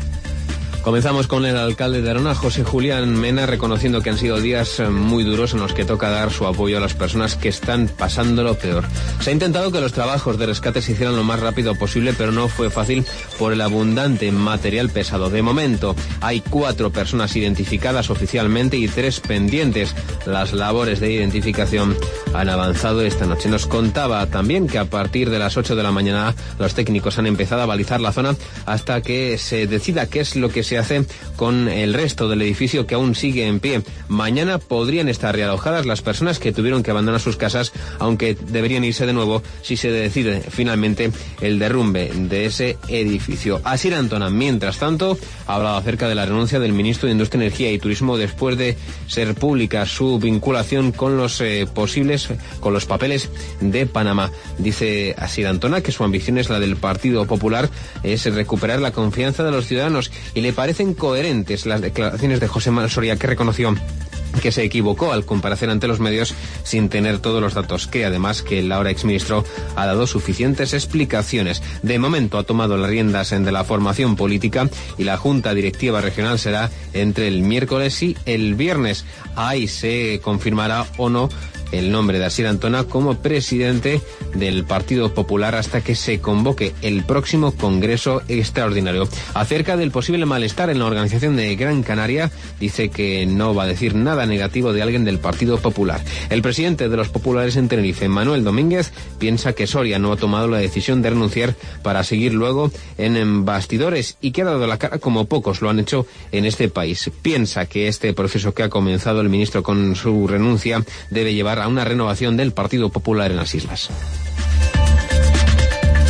Comenzamos con el alcalde de Arona, José Julián Mena, reconociendo que han sido días muy duros en los que toca dar su apoyo a las personas que están pasando lo peor. Se ha intentado que los trabajos de rescate se hicieran lo más rápido posible, pero no fue fácil por el abundante material pesado. De momento, hay cuatro personas identificadas oficialmente y tres pendientes. Las labores de identificación han avanzado esta noche. Nos contaba también que a partir de las ocho de la mañana los técnicos han empezado a balizar la zona hasta que se decida qué es lo que se hace con el resto del edificio que aún sigue en pie. Mañana podrían estar realojadas las personas que tuvieron que abandonar sus casas, aunque deberían irse de nuevo si se decide finalmente el derrumbe de ese edificio. Asier Antona, mientras tanto, ha hablado acerca de la renuncia del ministro de Industria, Energía y Turismo después de ser pública su vinculación con los eh, posibles, con los papeles de Panamá. Dice Asier Antona que su ambición es la del Partido Popular, es recuperar la confianza de los ciudadanos, y le parecen coherentes las declaraciones de José Manuel Soria, que reconoció que se equivocó al comparecer ante los medios sin tener todos los datos, que además que el ahora exministro ha dado suficientes explicaciones. De momento ha tomado las riendas de la formación política y la Junta Directiva Regional será entre el miércoles y el viernes. Ahí se confirmará o no el nombre de Asier Antona como presidente del Partido Popular hasta que se convoque el próximo Congreso Extraordinario. Acerca del posible malestar en la organización de Gran Canaria, dice que no va a decir nada negativo de alguien del Partido Popular. El presidente de los populares en Tenerife, Manuel Domínguez, piensa que Soria no ha tomado la decisión de renunciar para seguir luego en bastidores y que ha dado la cara como pocos lo han hecho en este país. Piensa que este proceso que ha comenzado el ministro con su renuncia debe llevar a una renovación del Partido Popular en las islas.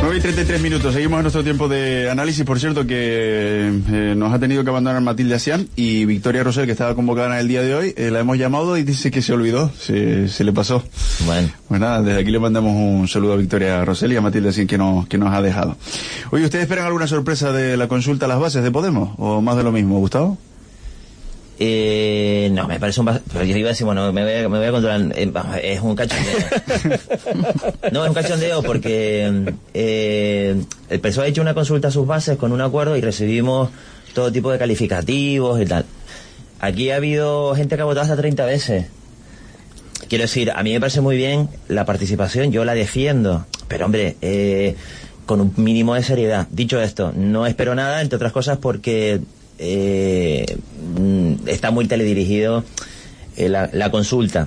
nueve y treinta y tres minutos, seguimos en nuestro tiempo de análisis. Por cierto que eh, nos ha tenido que abandonar Matilde Asián y Victoria Rosell, que estaba convocada en el día de hoy, eh, la hemos llamado y dice que se olvidó, se, se le pasó. Bueno. Pues nada, desde aquí le mandamos un saludo a Victoria Rosell y a Matilde Asián que nos, que nos ha dejado. Oye, ¿ustedes esperan alguna sorpresa de la consulta a las bases de Podemos? ¿O más de lo mismo, Gustavo? Eh, no, me parece un... Pero yo iba a decir, bueno, me voy a, me voy a controlar... Eh, es un cachondeo. No, es un cachondeo porque eh, el P S O E ha hecho una consulta a sus bases con un acuerdo y recibimos todo tipo de calificativos y tal. Aquí ha habido gente que ha votado hasta treinta veces. Quiero decir, a mí me parece muy bien la participación, yo la defiendo, pero hombre, eh, con un mínimo de seriedad. Dicho esto, no espero nada, entre otras cosas porque... Eh, está muy teledirigido eh, la, la consulta.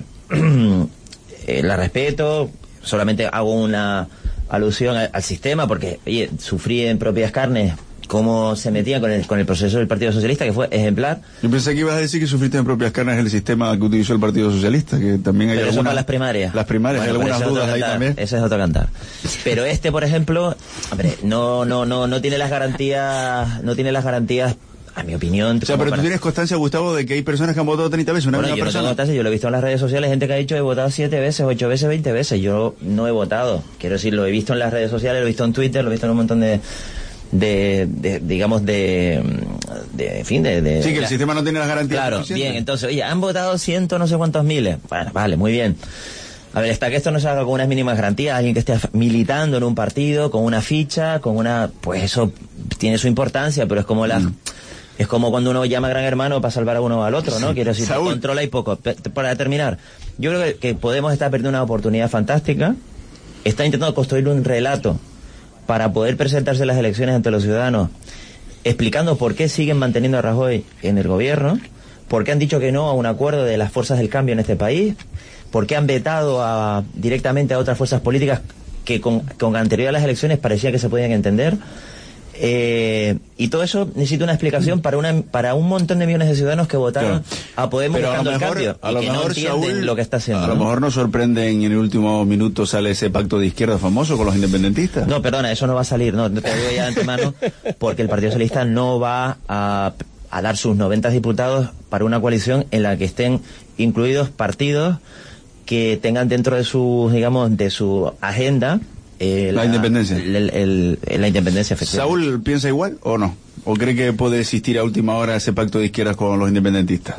eh, la respeto, solamente hago una alusión al, al sistema porque, oye, sufrí en propias carnes cómo se metían con el, con el proceso del Partido Socialista, que fue ejemplar. Yo pensé que ibas a decir que sufriste en propias carnes el sistema que utilizó el Partido Socialista, que también hay pero algunas... eso para las primarias. Las primarias, bueno, hay algunas dudas ahí también. Ese es otro cantar. Pero este, por ejemplo, hombre, no, no, no, no tiene las garantías, no tiene las garantías, a mi opinión. O sea, pero para... tú tienes constancia, Gustavo, de que hay personas que han votado treinta veces, una bueno, misma yo persona. No tengo constancia, yo lo he visto en las redes sociales, gente que ha dicho he votado siete veces, ocho veces, veinte veces. Yo no he votado. Quiero decir, lo he visto en las redes sociales, lo he visto en Twitter, lo he visto en un montón de... De, de, digamos, de, de, en fin, de... de sí, que el la, sistema no tiene las garantías. Claro, bien, entonces, oye, han votado ciento no sé cuántos miles. Bueno, vale, muy bien. A ver, está que esto no se haga con unas mínimas garantías, alguien que esté militando en un partido, con una ficha, con una... Pues eso tiene su importancia, pero es como la... Mm. Es como cuando uno llama a Gran Hermano para salvar a uno o al otro, ¿no? Sí. Quiero decir, Saúl. Controla y poco. Para terminar, yo creo que, que Podemos estar perdiendo una oportunidad fantástica. Está intentando construir un relato para poder presentarse en las elecciones ante los ciudadanos, explicando por qué siguen manteniendo a Rajoy en el gobierno, por qué han dicho que no a un acuerdo de las fuerzas del cambio en este país, por qué han vetado a, directamente a otras fuerzas políticas que con, con anterioridad a las elecciones parecía que se podían entender. Eh, y todo eso necesita una explicación para una para un montón de millones de ciudadanos que votaron claro. a Podemos Pero buscando a lo mejor, el cambio a y lo que mejor, no entienden Saúl, lo que está haciendo. A ¿no? lo mejor nos sorprenden y en el último minuto sale ese pacto de izquierda famoso con los independentistas. No, perdona, eso no va a salir, no, te digo ya de antemano, porque el Partido Socialista no va a, a dar sus noventa diputados para una coalición en la que estén incluidos partidos que tengan dentro de su, digamos, de su agenda Eh, la, la independencia. El, el, el, la independencia, efectivamente. ¿Saúl piensa igual o no? ¿O cree que puede existir a última hora ese pacto de izquierdas con los independentistas?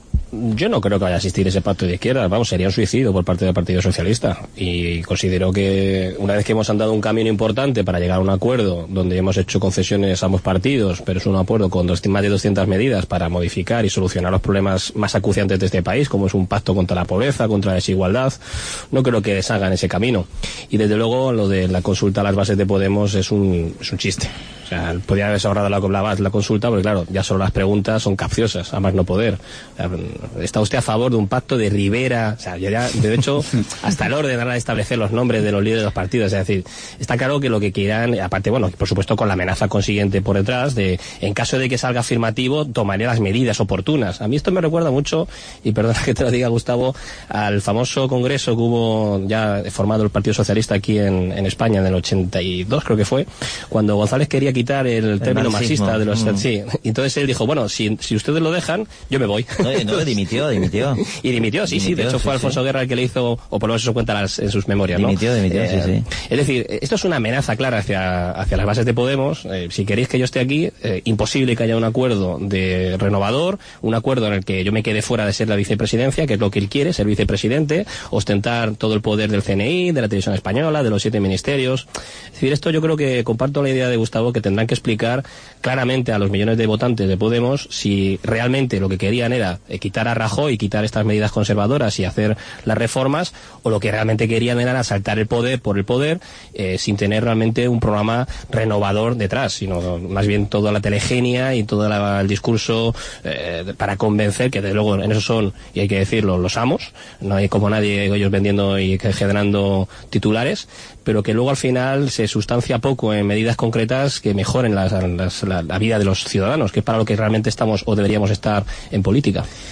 Yo no creo que vaya a existir ese pacto de izquierdas, vamos, sería un suicidio por parte del Partido Socialista y considero que una vez que hemos andado un camino importante para llegar a un acuerdo donde hemos hecho concesiones a ambos partidos, pero es un acuerdo con dos, más de doscientas medidas para modificar y solucionar los problemas más acuciantes de este país, como es un pacto contra la pobreza, contra la desigualdad, no creo que deshagan ese camino. Y desde luego lo de la consulta a las bases de Podemos es un, es un chiste. O sea, podría haberse ahorrado la, la, la consulta, porque claro, ya solo las preguntas son capciosas, a más no poder. O sea, ¿está usted a favor de un pacto de Rivera? O sea, yo ya, de hecho, hasta el orden de establecer los nombres de los líderes de los partidos. Es decir, está claro que lo que quieran, aparte, bueno, por supuesto con la amenaza consiguiente por detrás, de, en caso de que salga afirmativo, tomaría las medidas oportunas. A mí esto me recuerda mucho, y perdona que te lo diga, Gustavo, al famoso congreso que hubo ya formado el Partido Socialista aquí en, en España en el ochenta y dos, creo que fue, cuando González quería quitar el, el término marxista de los... Mm. Sí, entonces él dijo, bueno, si, si ustedes lo dejan, yo me voy. No, no dimitió, dimitió. Y dimitió, sí, dimitió, sí, de hecho sí, fue Alfonso sí. Guerra el que le hizo, o por lo menos eso cuenta las, en sus memorias, ¿no? Dimitió, dimitió, eh, sí, sí. Es decir, esto es una amenaza clara hacia, hacia las bases de Podemos. Eh, si queréis que yo esté aquí, eh, imposible que haya un acuerdo de renovador, un acuerdo en el que yo me quede fuera de ser la vicepresidencia, que es lo que él quiere, ser vicepresidente, ostentar todo el poder del C N I, de la televisión española, de los siete ministerios. Es decir, esto yo creo que comparto la idea de Gustavo, que tendrán que explicar claramente a los millones de votantes de Podemos si realmente lo que querían era eh, quitar a Rajoy y quitar estas medidas conservadoras y hacer las reformas, o lo que realmente querían era asaltar el poder por el poder, eh, sin tener realmente un programa renovador detrás, sino más bien toda la telegenia y todo la, el discurso eh, para convencer, que desde luego en eso son, y hay que decirlo, los amos, no hay como nadie ellos vendiendo y generando titulares, pero que luego al final se sustancia poco en medidas concretas que mejoren las, las, la, la vida de los ciudadanos, que es para lo que realmente estamos o deberíamos estar en política.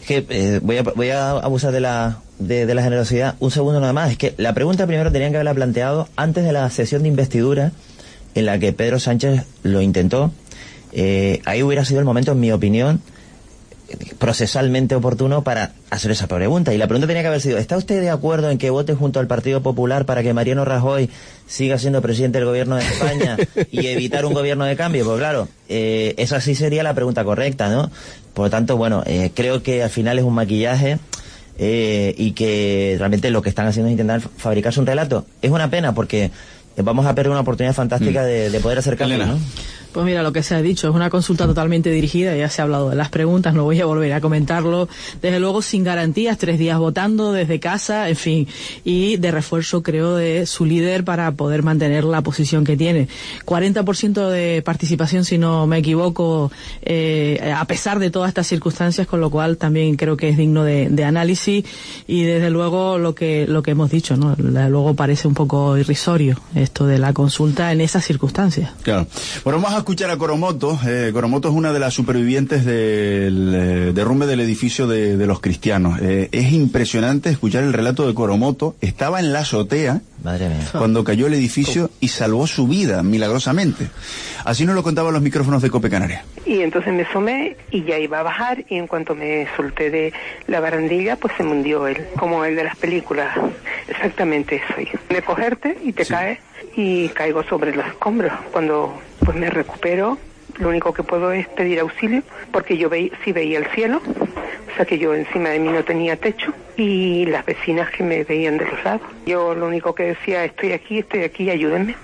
Es que eh, voy, a, voy a abusar de la, de, de la generosidad un segundo nada más. Es que la pregunta primero tenían que haberla planteado antes de la sesión de investidura en la que Pedro Sánchez lo intentó. Eh, ahí hubiera sido el momento, en mi opinión, procesalmente oportuno para hacer esa pregunta. Y la pregunta tenía que haber sido: ¿está usted de acuerdo en que vote junto al Partido Popular para que Mariano Rajoy siga siendo presidente del gobierno de España y evitar un gobierno de cambio? Pues claro, eh, esa sí sería la pregunta correcta, ¿no? Por lo tanto, bueno, eh, creo que al final es un maquillaje eh, y que realmente lo que están haciendo es intentar fabricarse un relato. Es una pena porque vamos a perder una oportunidad fantástica mm. de, de poder hacer cambios, ¿no? Pues mira, lo que se ha dicho es una consulta totalmente dirigida, ya se ha hablado de las preguntas, no voy a volver a comentarlo, desde luego sin garantías, tres días votando desde casa, en fin, y de refuerzo creo de su líder para poder mantener la posición que tiene. cuarenta por ciento de participación, si no me equivoco, eh, a pesar de todas estas circunstancias, con lo cual también creo que es digno de, de análisis, y desde luego lo que lo que hemos dicho, ¿no? Luego parece un poco irrisorio esto de la consulta en esas circunstancias. Claro. Bueno, vamos a escuchar a Coromoto. Eh, Coromoto es una de las supervivientes del eh, derrumbe del edificio de, de los cristianos. Eh, es impresionante escuchar el relato de Coromoto. Estaba en la azotea Madre mía. cuando cayó el edificio y salvó su vida milagrosamente. Así nos lo contaban los micrófonos de Cope Canarias. Y entonces me asomé y ya iba a bajar, y en cuanto me solté de la barandilla, pues se me hundió él, como el de las películas. Exactamente eso. De cogerte y te sí. caes, y caigo sobre los escombros. Cuando pues me recupero, lo único que puedo es pedir auxilio, porque yo ve, sí veía el cielo, o sea que yo encima de mí no tenía techo, y las vecinas que me veían de los lados. Yo lo único que decía: estoy aquí, estoy aquí, ayúdenme.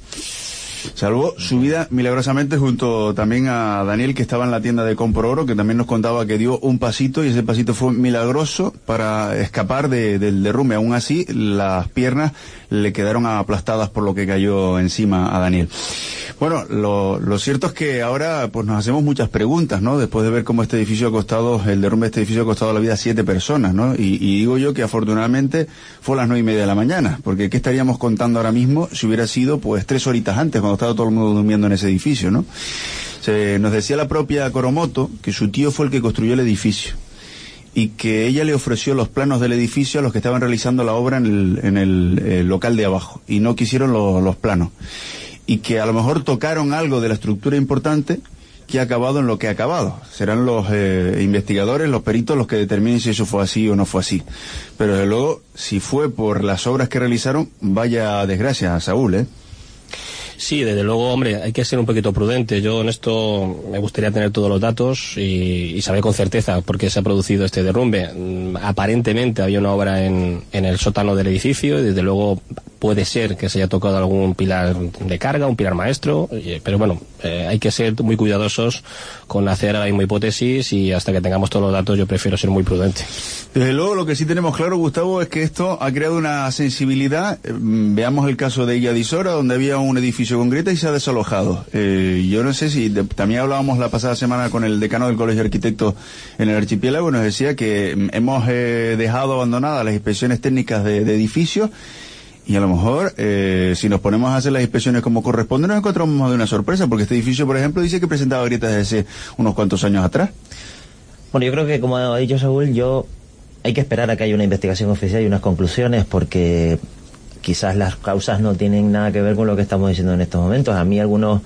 Salvó su vida milagrosamente junto también a Daniel, que estaba en la tienda de Compro Oro, que también nos contaba que dio un pasito y ese pasito fue milagroso para escapar de, del derrumbe. Aún así, las piernas le quedaron aplastadas por lo que cayó encima a Daniel. Bueno, lo, lo cierto es que ahora pues nos hacemos muchas preguntas, ¿no? Después de ver cómo este edificio ha costado, el derrumbe de este edificio ha costado la vida a siete personas, ¿no? Y, y digo yo que afortunadamente fue a las nueve y media de la mañana, porque ¿qué estaríamos contando ahora mismo si hubiera sido pues tres horitas antes, cuando estaba todo el mundo durmiendo en ese edificio, ¿no? Se, nos decía la propia Coromoto que su tío fue el que construyó el edificio y que ella le ofreció los planos del edificio a los que estaban realizando la obra en el, en el, el local de abajo, y no quisieron lo, los planos, y que a lo mejor tocaron algo de la estructura importante que ha acabado en lo que ha acabado. Serán los eh, investigadores, los peritos, los que determinen si eso fue así o no fue así. Pero desde luego, si fue por las obras que realizaron, vaya desgracia, Saúl, ¿eh? Sí, desde luego, hombre, hay que ser un poquito prudente. Yo en esto me gustaría tener todos los datos y, y saber con certeza por qué se ha producido este derrumbe. Mm, aparentemente había una obra en, en el sótano del edificio, y desde luego puede ser que se haya tocado algún pilar de carga, un pilar maestro, pero bueno, eh, hay que ser muy cuidadosos con hacer ahora mismo hipótesis, y hasta que tengamos todos los datos yo prefiero ser muy prudente. Desde luego, lo que sí tenemos claro, Gustavo, es que esto ha creado una sensibilidad. Eh, veamos el caso de Illadisora, donde había un edificio con grieta y se ha desalojado. Eh, yo no sé si, de, también hablábamos la pasada semana con el decano del Colegio de Arquitectos en el archipiélago, nos decía que mm, hemos eh, dejado abandonadas las inspecciones técnicas de, de edificios, y a lo mejor, eh, si nos ponemos a hacer las inspecciones como corresponde, nos encontramos más de una sorpresa, porque este edificio, por ejemplo, dice que presentaba grietas desde hace unos cuantos años atrás. Bueno, yo creo que, como ha dicho Saúl, yo hay que esperar a que haya una investigación oficial y unas conclusiones, porque quizás las causas no tienen nada que ver con lo que estamos diciendo en estos momentos. A mí algunos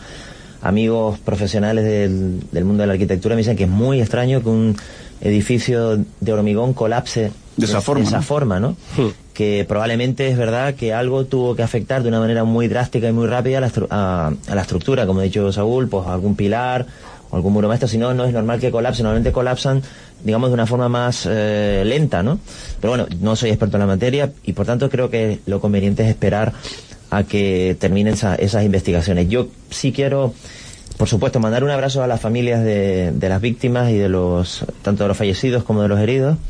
amigos profesionales del, del mundo de la arquitectura me dicen que es muy extraño que un edificio de hormigón colapse de esa forma, de esa ¿no? forma, ¿no? Hmm. Que probablemente es verdad que algo tuvo que afectar de una manera muy drástica y muy rápida a la, a, a la estructura, como ha dicho Saúl, pues algún pilar o algún muro maestro. Si no, no es normal que colapse. Normalmente colapsan, digamos, de una forma más eh, lenta, ¿no? Pero bueno, no soy experto en la materia y por tanto creo que lo conveniente es esperar a que terminen esa, esas investigaciones. Yo sí quiero, por supuesto, mandar un abrazo a las familias de, de las víctimas y de los, tanto de los fallecidos como de los heridos.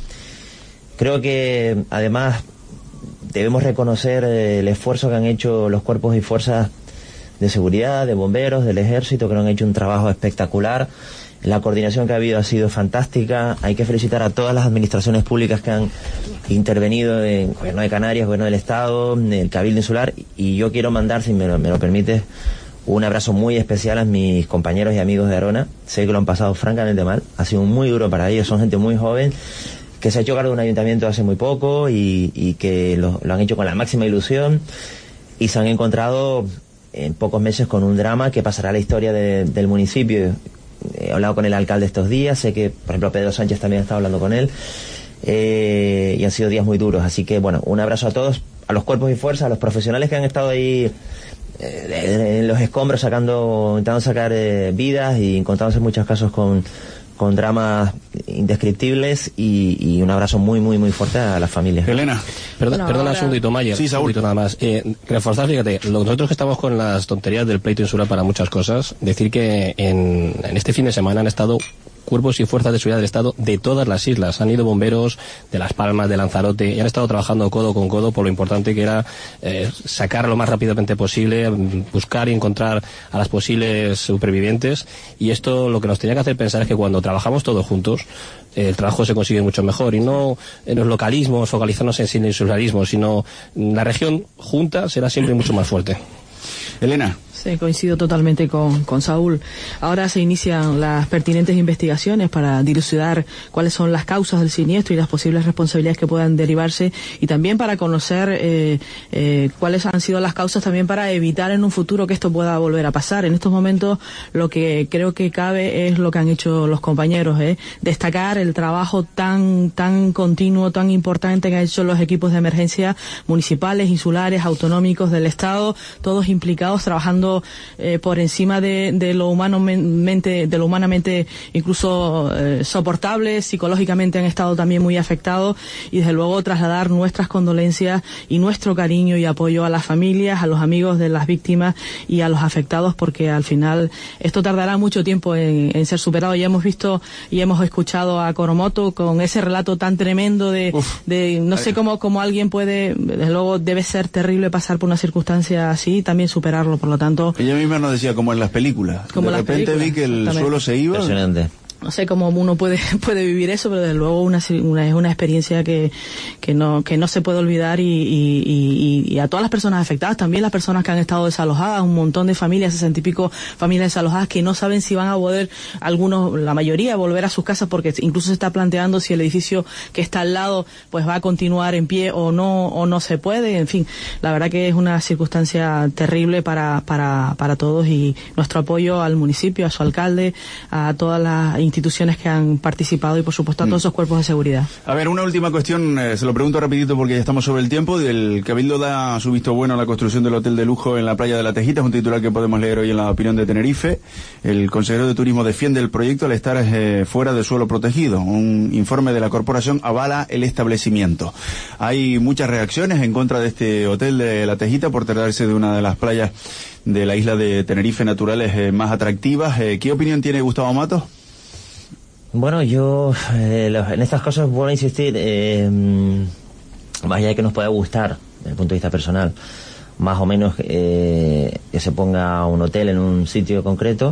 Creo que además debemos reconocer eh, el esfuerzo que han hecho los cuerpos y fuerzas de seguridad, de bomberos, del ejército, que han hecho un trabajo espectacular. La coordinación que ha habido ha sido fantástica. Hay que felicitar a todas las administraciones públicas que han intervenido, en el Gobierno de Canarias, Gobierno del Estado, el Cabildo Insular, y yo quiero mandar, si me lo, me lo permites, Un abrazo muy especial a mis compañeros y amigos de Arona. Sé que lo han pasado francamente mal. Ha sido muy duro para ellos. Son gente muy joven que se ha hecho cargo de un ayuntamiento hace muy poco y, y que lo, lo han hecho con la máxima ilusión y se han encontrado en pocos meses con un drama que pasará a la historia de, del municipio. He hablado con el alcalde estos días. Sé que, por ejemplo, Pedro Sánchez también ha estado hablando con él. Eh, y han sido días muy duros. Así que, bueno, un abrazo a todos, a los cuerpos y fuerzas, a los profesionales que han estado ahí en los escombros sacando, intentando sacar eh, vidas y encontrándose en muchos casos con, con dramas indescriptibles y, y un abrazo muy muy muy fuerte a las familias. Elena, Perdona, Bueno, perdona ahora- un segundito, Mayer. Sí, Saúl. Un segundito nada más. Eh, reforzar, fíjate, lo- nosotros que estamos con las tonterías del pleito insular para muchas cosas, decir que en, en este fin de semana han estado cuerpos y fuerzas de seguridad del Estado de todas las islas. Han ido bomberos de Las Palmas, de Lanzarote, y han estado trabajando codo con codo por lo importante que era eh, sacar lo más rápidamente posible, buscar y encontrar a las posibles supervivientes. Y esto lo que nos tenía que hacer pensar es que cuando trabajamos todos juntos, eh, el trabajo se consigue mucho mejor. Y no en los localismos, focalizarnos en el insularismo, sino la región junta será siempre mucho más fuerte. Elena. Sí, coincido totalmente con, con Saúl. Ahora se inician las pertinentes investigaciones para dilucidar cuáles son las causas del siniestro y las posibles responsabilidades que puedan derivarse y también para conocer eh, eh, cuáles han sido las causas también para evitar en un futuro que esto pueda volver a pasar. En estos momentos lo que creo que cabe es lo que han hecho los compañeros, ¿eh? Destacar el trabajo tan, tan continuo, tan importante que han hecho los equipos de emergencia municipales, insulares, autonómicos del Estado, todos implicados trabajando Eh, por encima de, de lo humanamente, de lo humanamente incluso eh, soportable. Psicológicamente han estado también muy afectados y desde luego trasladar nuestras condolencias y nuestro cariño y apoyo a las familias, a los amigos de las víctimas y a los afectados, porque al final esto tardará mucho tiempo en, en ser superado. Ya hemos visto y hemos escuchado a Coromoto con ese relato tan tremendo de, de no sé cómo, cómo alguien puede, desde luego debe ser terrible pasar por una circunstancia así y también superarlo. Por lo tanto, Ella misma nos decía, como en las películas. Como de las repente películas, vi que el exactamente. suelo se iba. Impresionante. no sé cómo uno puede puede vivir eso, pero desde luego una, una es una experiencia que que no que no se puede olvidar y, y, y, y a todas las personas afectadas, también las personas que han estado desalojadas, un montón de familias, sesenta y pico familias desalojadas que no saben si van a poder, algunos, la mayoría, volver a sus casas, porque incluso se está planteando si el edificio que está al lado pues va a continuar en pie o no o no se puede. En fin, la verdad que es una circunstancia terrible para para para todos, y nuestro apoyo al municipio, a su alcalde, a todas las instituciones que han participado y por supuesto a todos esos cuerpos de seguridad. A ver, una última cuestión, eh, se lo pregunto rapidito porque ya estamos sobre el tiempo. El Cabildo da su visto bueno a la construcción del hotel de lujo en la playa de La Tejita, es un titular que podemos leer hoy en La Opinión de Tenerife. El consejero de Turismo defiende el proyecto al estar eh, fuera de suelo protegido. Un informe de la corporación avala el establecimiento. Hay muchas reacciones en contra de este hotel de La Tejita por tratarse de una de las playas de la isla de Tenerife naturales eh, más atractivas. Eh, ¿Qué opinión tiene Gustavo Matos? Bueno, yo eh, los- en estas cosas vuelvo a insistir, eh, más allá de que nos pueda gustar desde el punto de vista personal, más o menos eh, que se ponga un hotel en un sitio concreto,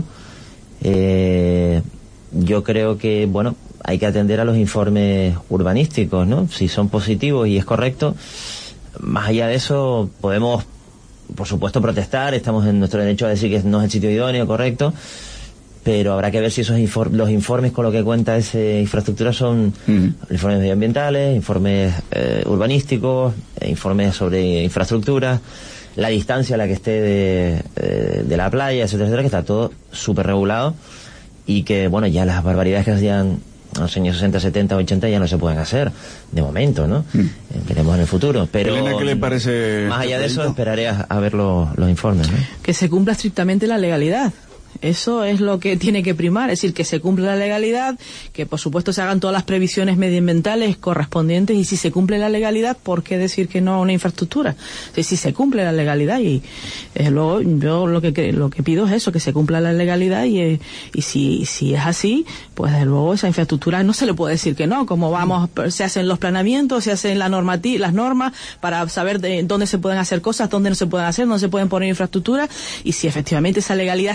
eh, yo creo que, bueno, hay que atender a los informes urbanísticos, ¿no? Si son positivos y es correcto, más allá de eso podemos, por supuesto, protestar, estamos en nuestro derecho a decir que no es el sitio idóneo, correcto, pero habrá que ver si esos infor- los informes con lo que cuenta esa infraestructura son informes medioambientales, informes eh, urbanísticos, eh, informes sobre infraestructura, la distancia a la que esté de, eh, de la playa, etcétera, etcétera, que está todo súper regulado y que, bueno, ya las barbaridades que hacían en los años sesenta, setenta, ochenta ya no se pueden hacer de momento, ¿no? Eh, veremos en el futuro, pero Elena, ¿qué le parece más este allá de eso proyecto? esperaré a, a ver lo- los informes, ¿no? Que se cumpla estrictamente la legalidad. Eso es lo que tiene que primar, es decir, que se cumpla la legalidad, que por supuesto se hagan todas las previsiones medioambientales correspondientes, y si se cumple la legalidad, ¿por qué decir que no a una infraestructura? Es decir, si se cumple la legalidad, y desde luego yo lo que cre- lo que pido es eso, que se cumpla la legalidad, y, eh, y si si es así, pues desde luego esa infraestructura no se le puede decir que no, como vamos, se hacen los planeamientos, se hacen la normati- las normas para saber de dónde se pueden hacer cosas, dónde no se pueden hacer, dónde se pueden poner infraestructuras, y si efectivamente esa legalidad se cumple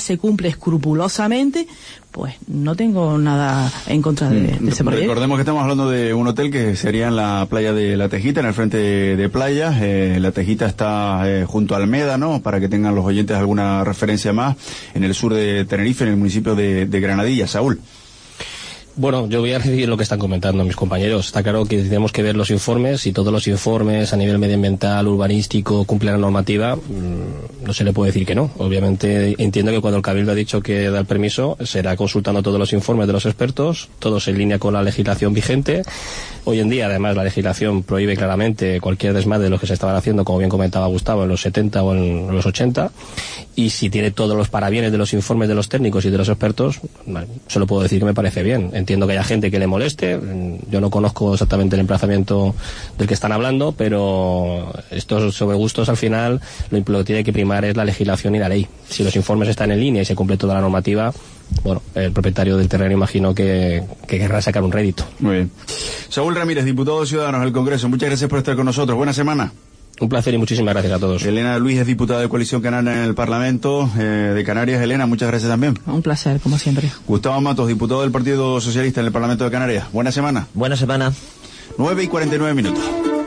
escrupulosamente, pues no tengo nada en contra de, de ese proyecto. Recordemos que estamos hablando de un hotel que sería en la playa de La Tejita, en el frente de, de playa. Eh, La Tejita está eh, junto a Almeda, ¿no? Para que tengan los oyentes alguna referencia más, en el sur de Tenerife, en el municipio de, de Granadilla. Saúl. Bueno, yo voy a recibir lo que están comentando mis compañeros. Está claro que tenemos que ver los informes, y todos los informes a nivel medioambiental, urbanístico, cumplen la normativa, mmm, no se le puede decir que no. Obviamente entiendo que cuando el Cabildo ha dicho que da el permiso, será consultando todos los informes de los expertos, todos en línea con la legislación vigente. Hoy en día, además, la legislación prohíbe claramente cualquier desmadre de los que se estaban haciendo, como bien comentaba Gustavo, en los setenta o en los ochenta, y si tiene todos los parabienes de los informes de los técnicos y de los expertos, bueno, solo puedo decir que me parece bien. Entiendo que haya gente que le moleste, yo no conozco exactamente el emplazamiento del que están hablando, pero estos sobre gustos, al final, lo que tiene que primar es la legislación y la ley. Si los informes están en línea y se cumple toda la normativa, bueno, el propietario del terreno imagino que, que querrá sacar un rédito. Muy bien. Saúl Ramírez, diputado de Ciudadanos del Congreso, muchas gracias por estar con nosotros. Buena semana. Un placer y muchísimas gracias a todos. Elena Luis es diputada de Coalición Canaria en el Parlamento eh, de Canarias. Elena, muchas gracias también. Un placer, como siempre. Gustavo Matos, diputado del Partido Socialista en el Parlamento de Canarias. Buena semana. Buena semana. nueve y cuarenta y nueve minutos.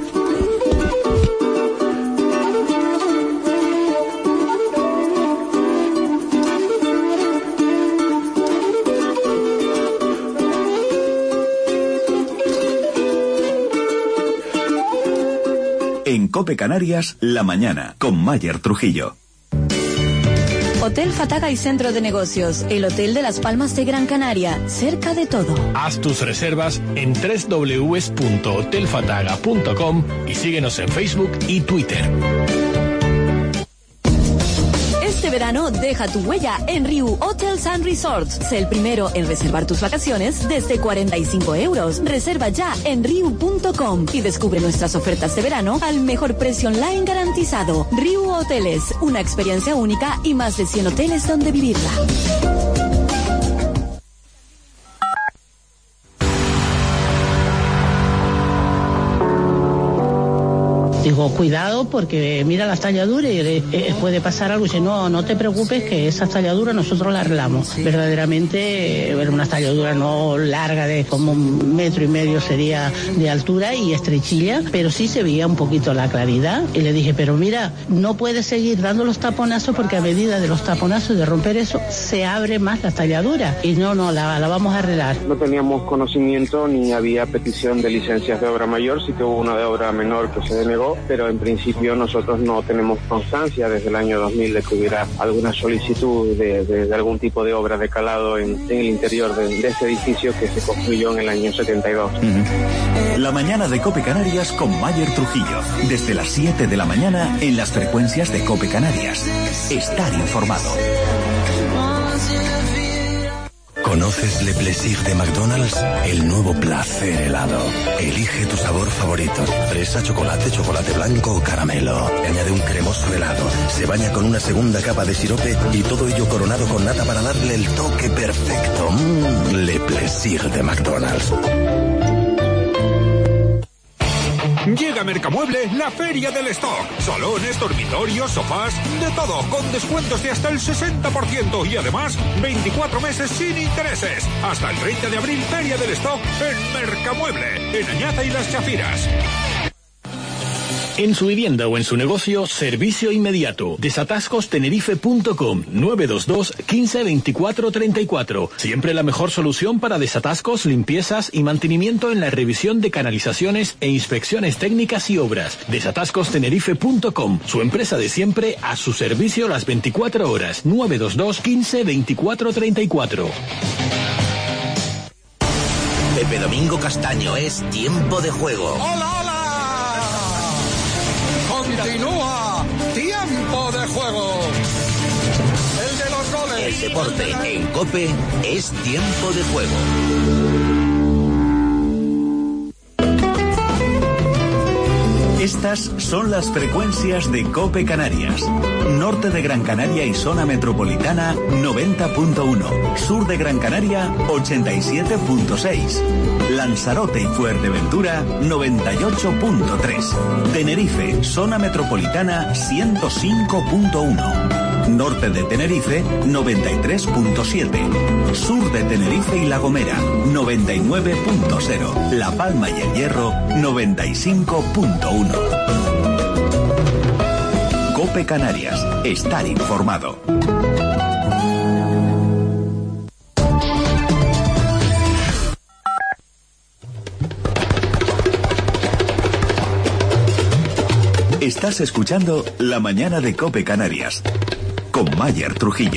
En COPE Canarias, la mañana, con Mayer Trujillo. Hotel Fataga y Centro de Negocios, el hotel de Las Palmas de Gran Canaria, cerca de todo. Haz tus reservas en doble u doble u doble u punto hotel fataga punto com y síguenos en Facebook y Twitter. Este verano deja tu huella en Riu Hotels and Resorts. Sé el primero en reservar tus vacaciones desde cuarenta y cinco euros. Reserva ya en riu punto com y descubre nuestras ofertas de verano al mejor precio online garantizado. Riu Hoteles, una experiencia única y más de cien hoteles donde vivirla. Digo, cuidado porque mira las talladuras y eh, puede pasar algo. Y dice, no, no te preocupes que esas talladuras nosotros las arreglamos. Sí. Verdaderamente, eh, una talladura no larga de como un metro y medio sería de altura y estrechilla, pero sí se veía un poquito la claridad. Y le dije, pero mira, no puedes seguir dando los taponazos porque a medida de los taponazos de romper eso, se abre más la talladura. Y no, no, la, la vamos a arreglar. No teníamos conocimiento ni había petición de licencias de obra mayor, sí que hubo una de obra menor que se denegó, pero en principio nosotros no tenemos constancia desde el año dos mil de que hubiera alguna solicitud de, de, de algún tipo de obra de calado en, en el interior de, de este edificio que se construyó en el año setenta y dos. Uh-huh. La mañana de COPE Canarias con Mayer Trujillo, desde las siete de la mañana en las frecuencias de COPE Canarias. Estar informado. ¿Conoces Le Plaisir de McDonald's? El nuevo placer helado. Elige tu sabor favorito. Fresa, chocolate, chocolate blanco o caramelo. Le añade un cremoso helado. Se baña con una segunda capa de sirope y todo ello coronado con nata para darle el toque perfecto. Mmm, Le Plaisir de McDonald's. Llega a Mercamueble la Feria del Stock. Salones, dormitorios, sofás, de todo, con descuentos de hasta el sesenta por ciento y además veinticuatro meses sin intereses. Hasta el treinta de abril, Feria del Stock en Mercamueble, en Añata y Las Chafiras. En su vivienda o en su negocio, servicio inmediato. desatascos tenerife punto com nueve dos dos, quince, veinticuatro, treinta y cuatro. Siempre la mejor solución para desatascos, limpiezas y mantenimiento en la revisión de canalizaciones e inspecciones técnicas y obras. desatascos tenerife punto com, su empresa de siempre a su servicio las veinticuatro horas. nueve dos dos, quince, veinticuatro, treinta y cuatro. Pepe Domingo Castaño, es tiempo de juego. ¡Hola, hola! Continúa tiempo de juego. El de los goles. El deporte en COPE es tiempo de juego. Estas son las frecuencias de COPE Canarias. Norte de Gran Canaria y zona metropolitana noventa punto uno. Sur de Gran Canaria ochenta y siete punto seis. Lanzarote y Fuerteventura noventa y ocho punto tres. Tenerife, zona metropolitana ciento cinco punto uno. Norte de Tenerife, noventa y tres punto siete. Sur de Tenerife y La Gomera, noventa y nueve punto cero. La Palma y El Hierro, noventa y cinco punto uno. COPE Canarias. Estar informado. Estás escuchando La Mañana de COPE Canarias con Mayer Trujillo.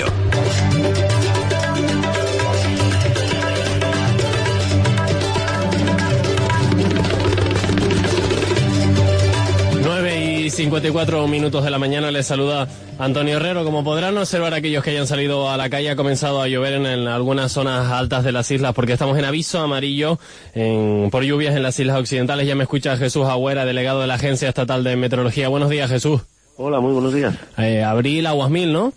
nueve y cincuenta y cuatro minutos de la mañana, les saluda Antonio Herrero. Como podrán observar aquellos que hayan salido a la calle, ha comenzado a llover en, en algunas zonas altas de las islas, porque estamos en aviso amarillo en, por lluvias en las islas occidentales. Ya me escucha Jesús Agüera, delegado de la Agencia Estatal de Meteorología. Buenos días, Jesús. Hola, muy buenos días. Eh, abril, aguas mil, ¿no?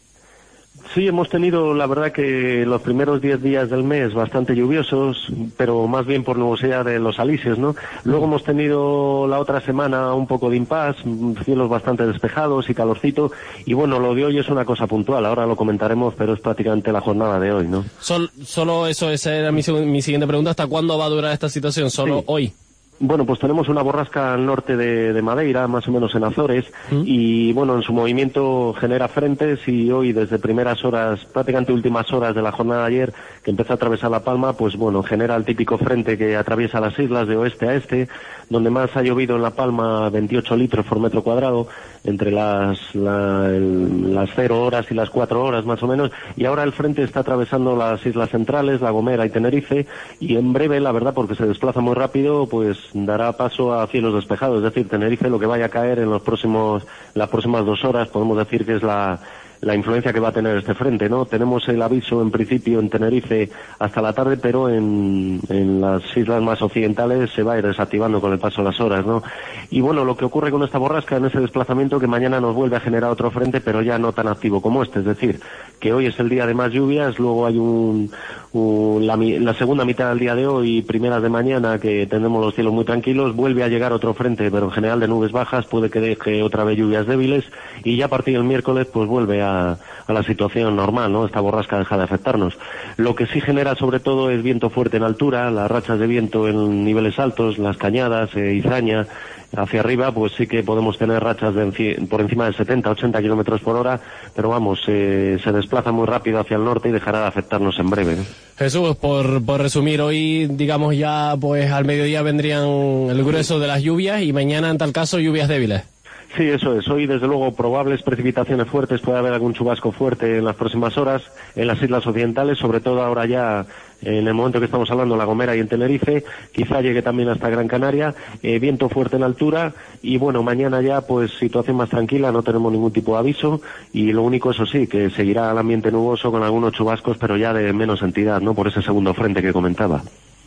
Sí, hemos tenido, la verdad, que los primeros diez días del mes bastante lluviosos, pero más bien por nubosidad de los alisios, ¿no? Luego hemos tenido la otra semana un poco de impas, cielos bastante despejados y calorcito, y bueno, lo de hoy es una cosa puntual, ahora lo comentaremos, pero es prácticamente la jornada de hoy, ¿no? Sol, solo eso, esa era mi, mi siguiente pregunta, ¿hasta cuándo va a durar esta situación? ¿Solo sí. hoy? Bueno, pues tenemos una borrasca al norte de, de Madeira, más o menos en Azores, ¿Mm? y bueno, en su movimiento genera frentes, y hoy desde primeras horas, prácticamente últimas horas de la jornada de ayer, que empezó a atravesar La Palma, pues bueno, genera el típico frente que atraviesa las islas de oeste a este, donde más ha llovido en La Palma veintiocho litros por metro cuadrado, entre las, la, el, las cero horas y las cuatro horas más o menos, y ahora el frente está atravesando las islas centrales, La Gomera y Tenerife, y en breve, la verdad, porque se desplaza muy rápido, pues dará paso a cielos despejados, es decir, Tenerife lo que vaya a caer en los próximos, las próximas dos horas, podemos decir que es la, la influencia que va a tener este frente, ¿no? Tenemos el aviso en principio en Tenerife hasta la tarde, pero en, en las islas más occidentales se va a ir desactivando con el paso de las horas, ¿no? Y bueno, lo que ocurre con esta borrasca en ese desplazamiento, que mañana nos vuelve a generar otro frente, pero ya no tan activo como este, es decir, que hoy es el día de más lluvias, luego hay un, un la, la segunda mitad del día de hoy, primeras de mañana, que tendremos los cielos muy tranquilos, vuelve a llegar otro frente, pero en general de nubes bajas, puede que deje otra vez lluvias débiles, y ya a partir del miércoles pues vuelve a, a la situación normal, ¿no? Esta borrasca deja de afectarnos. Lo que sí genera sobre todo es viento fuerte en altura, las rachas de viento en niveles altos, las cañadas, eh, Izaña, hacia arriba, pues sí que podemos tener rachas de por encima de setenta, ochenta kilómetros por hora, pero vamos, eh, se desplaza muy rápido hacia el norte y dejará de afectarnos en breve, ¿no? Jesús, por, por resumir, hoy, digamos, ya pues al mediodía vendrían el grueso de las lluvias, y mañana, en tal caso, lluvias débiles. Sí, eso es. Hoy, desde luego, probables precipitaciones fuertes. Puede haber algún chubasco fuerte en las próximas horas en las islas occidentales, sobre todo ahora ya en el momento que estamos hablando, en La Gomera y en Tenerife. Quizá llegue también hasta Gran Canaria. Eh, viento fuerte en altura. Y bueno, mañana ya, pues, situación más tranquila. No tenemos ningún tipo de aviso. Y lo único, eso sí, que seguirá el ambiente nuboso con algunos chubascos, pero ya de menos entidad, ¿no? Por ese segundo frente que comentaba.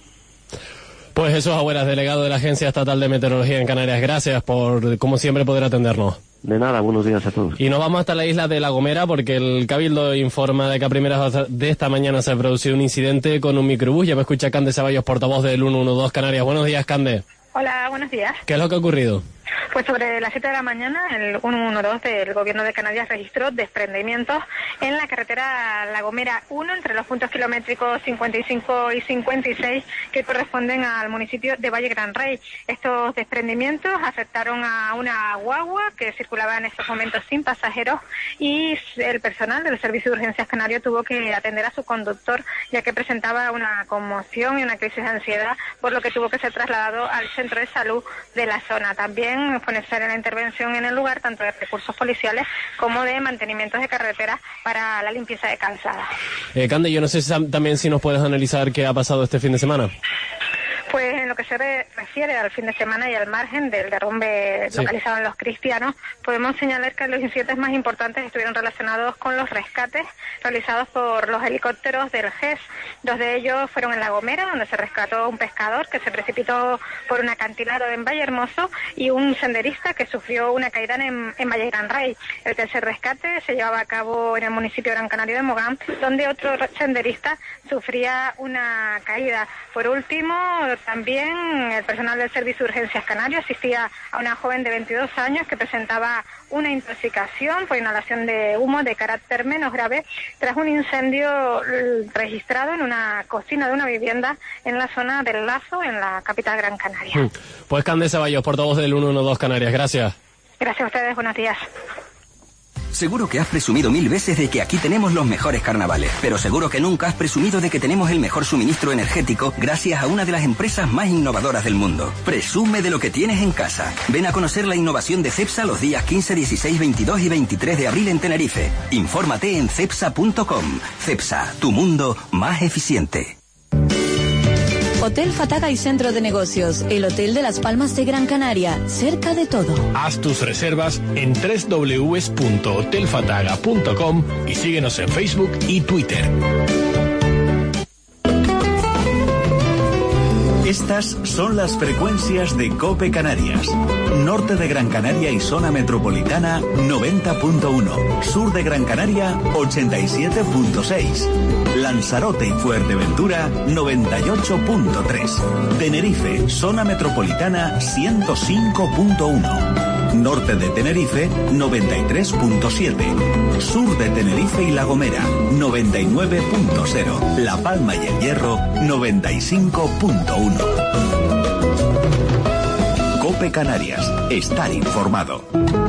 Pues Jesús Agüeras, delegado de la Agencia Estatal de Meteorología en Canarias, gracias por, como siempre, poder atendernos. De nada, buenos días a todos. Y nos vamos hasta la isla de La Gomera, porque el Cabildo informa de que a primeras horas de esta mañana se ha producido un incidente con un microbús. Ya me escucha Cande Ceballos, portavoz del ciento doce Canarias. Buenos días, Cande. Hola, buenos días. ¿Qué es lo que ha ocurrido? Pues sobre las siete de la mañana, el ciento doce del Gobierno de Canarias registró desprendimientos en la carretera La Gomera uno, entre los puntos kilométricos cincuenta y cinco y cincuenta y seis, que corresponden al municipio de Valle Gran Rey. Estos desprendimientos afectaron a una guagua que circulaba en estos momentos sin pasajeros, y el personal del Servicio de Urgencias Canario tuvo que atender a su conductor, ya que presentaba una conmoción y una crisis de ansiedad, por lo que tuvo que ser trasladado al centro de salud de la zona. También fue necesaria la intervención en el lugar, tanto de recursos policiales como de mantenimientos de carreteras para la limpieza de calzada. Eh, Cande, yo no sé si, también si nos puedes analizar qué ha pasado este fin de semana. Pues en lo que se re refiere al fin de semana y al margen del derrumbe sí. localizado en Los Cristianos, podemos señalar que los incidentes más importantes estuvieron relacionados con los rescates realizados por los helicópteros del G E S. Dos de ellos fueron en La Gomera, donde se rescató un pescador que se precipitó por un acantilado en Valle Hermoso, y un senderista que sufrió una caída en, en Valle Gran Rey. El tercer rescate se llevaba a cabo en el municipio de Gran Canaria de Mogán, donde otro senderista sufría una caída. Por último, también También el personal del Servicio de Urgencias Canario asistía a una joven de veintidós años que presentaba una intoxicación por inhalación de humo de carácter menos grave tras un incendio registrado en una cocina de una vivienda en la zona del Lazo, en la capital Gran Canaria. Pues Cande Ceballos, portavoz del ciento doce Canarias, gracias. Gracias a ustedes, buenos días. Seguro que has presumido mil veces de que aquí tenemos los mejores carnavales, pero seguro que nunca has presumido de que tenemos el mejor suministro energético gracias a una de las empresas más innovadoras del mundo. Presume de lo que tienes en casa. Ven a conocer la innovación de Cepsa los días quince, dieciséis, veintidós y veintitrés de abril en Tenerife. Infórmate en cepsa punto com. Cepsa, tu mundo más eficiente. Hotel Fataga y Centro de Negocios, el Hotel de Las Palmas de Gran Canaria, cerca de todo. Haz tus reservas en doble u doble u doble u punto hotel fataga punto com y síguenos en Facebook y Twitter. Estas son las frecuencias de COPE Canarias. Norte de Gran Canaria y zona metropolitana noventa punto uno. Sur de Gran Canaria ochenta y siete punto seis. Lanzarote y Fuerteventura noventa y ocho punto tres. Tenerife, zona metropolitana ciento cinco punto uno. Norte de Tenerife noventa y tres punto siete. Sur de Tenerife y La Gomera noventa y nueve punto cero. La Palma y El Hierro noventa y cinco punto uno. COPE Canarias. Estar informado.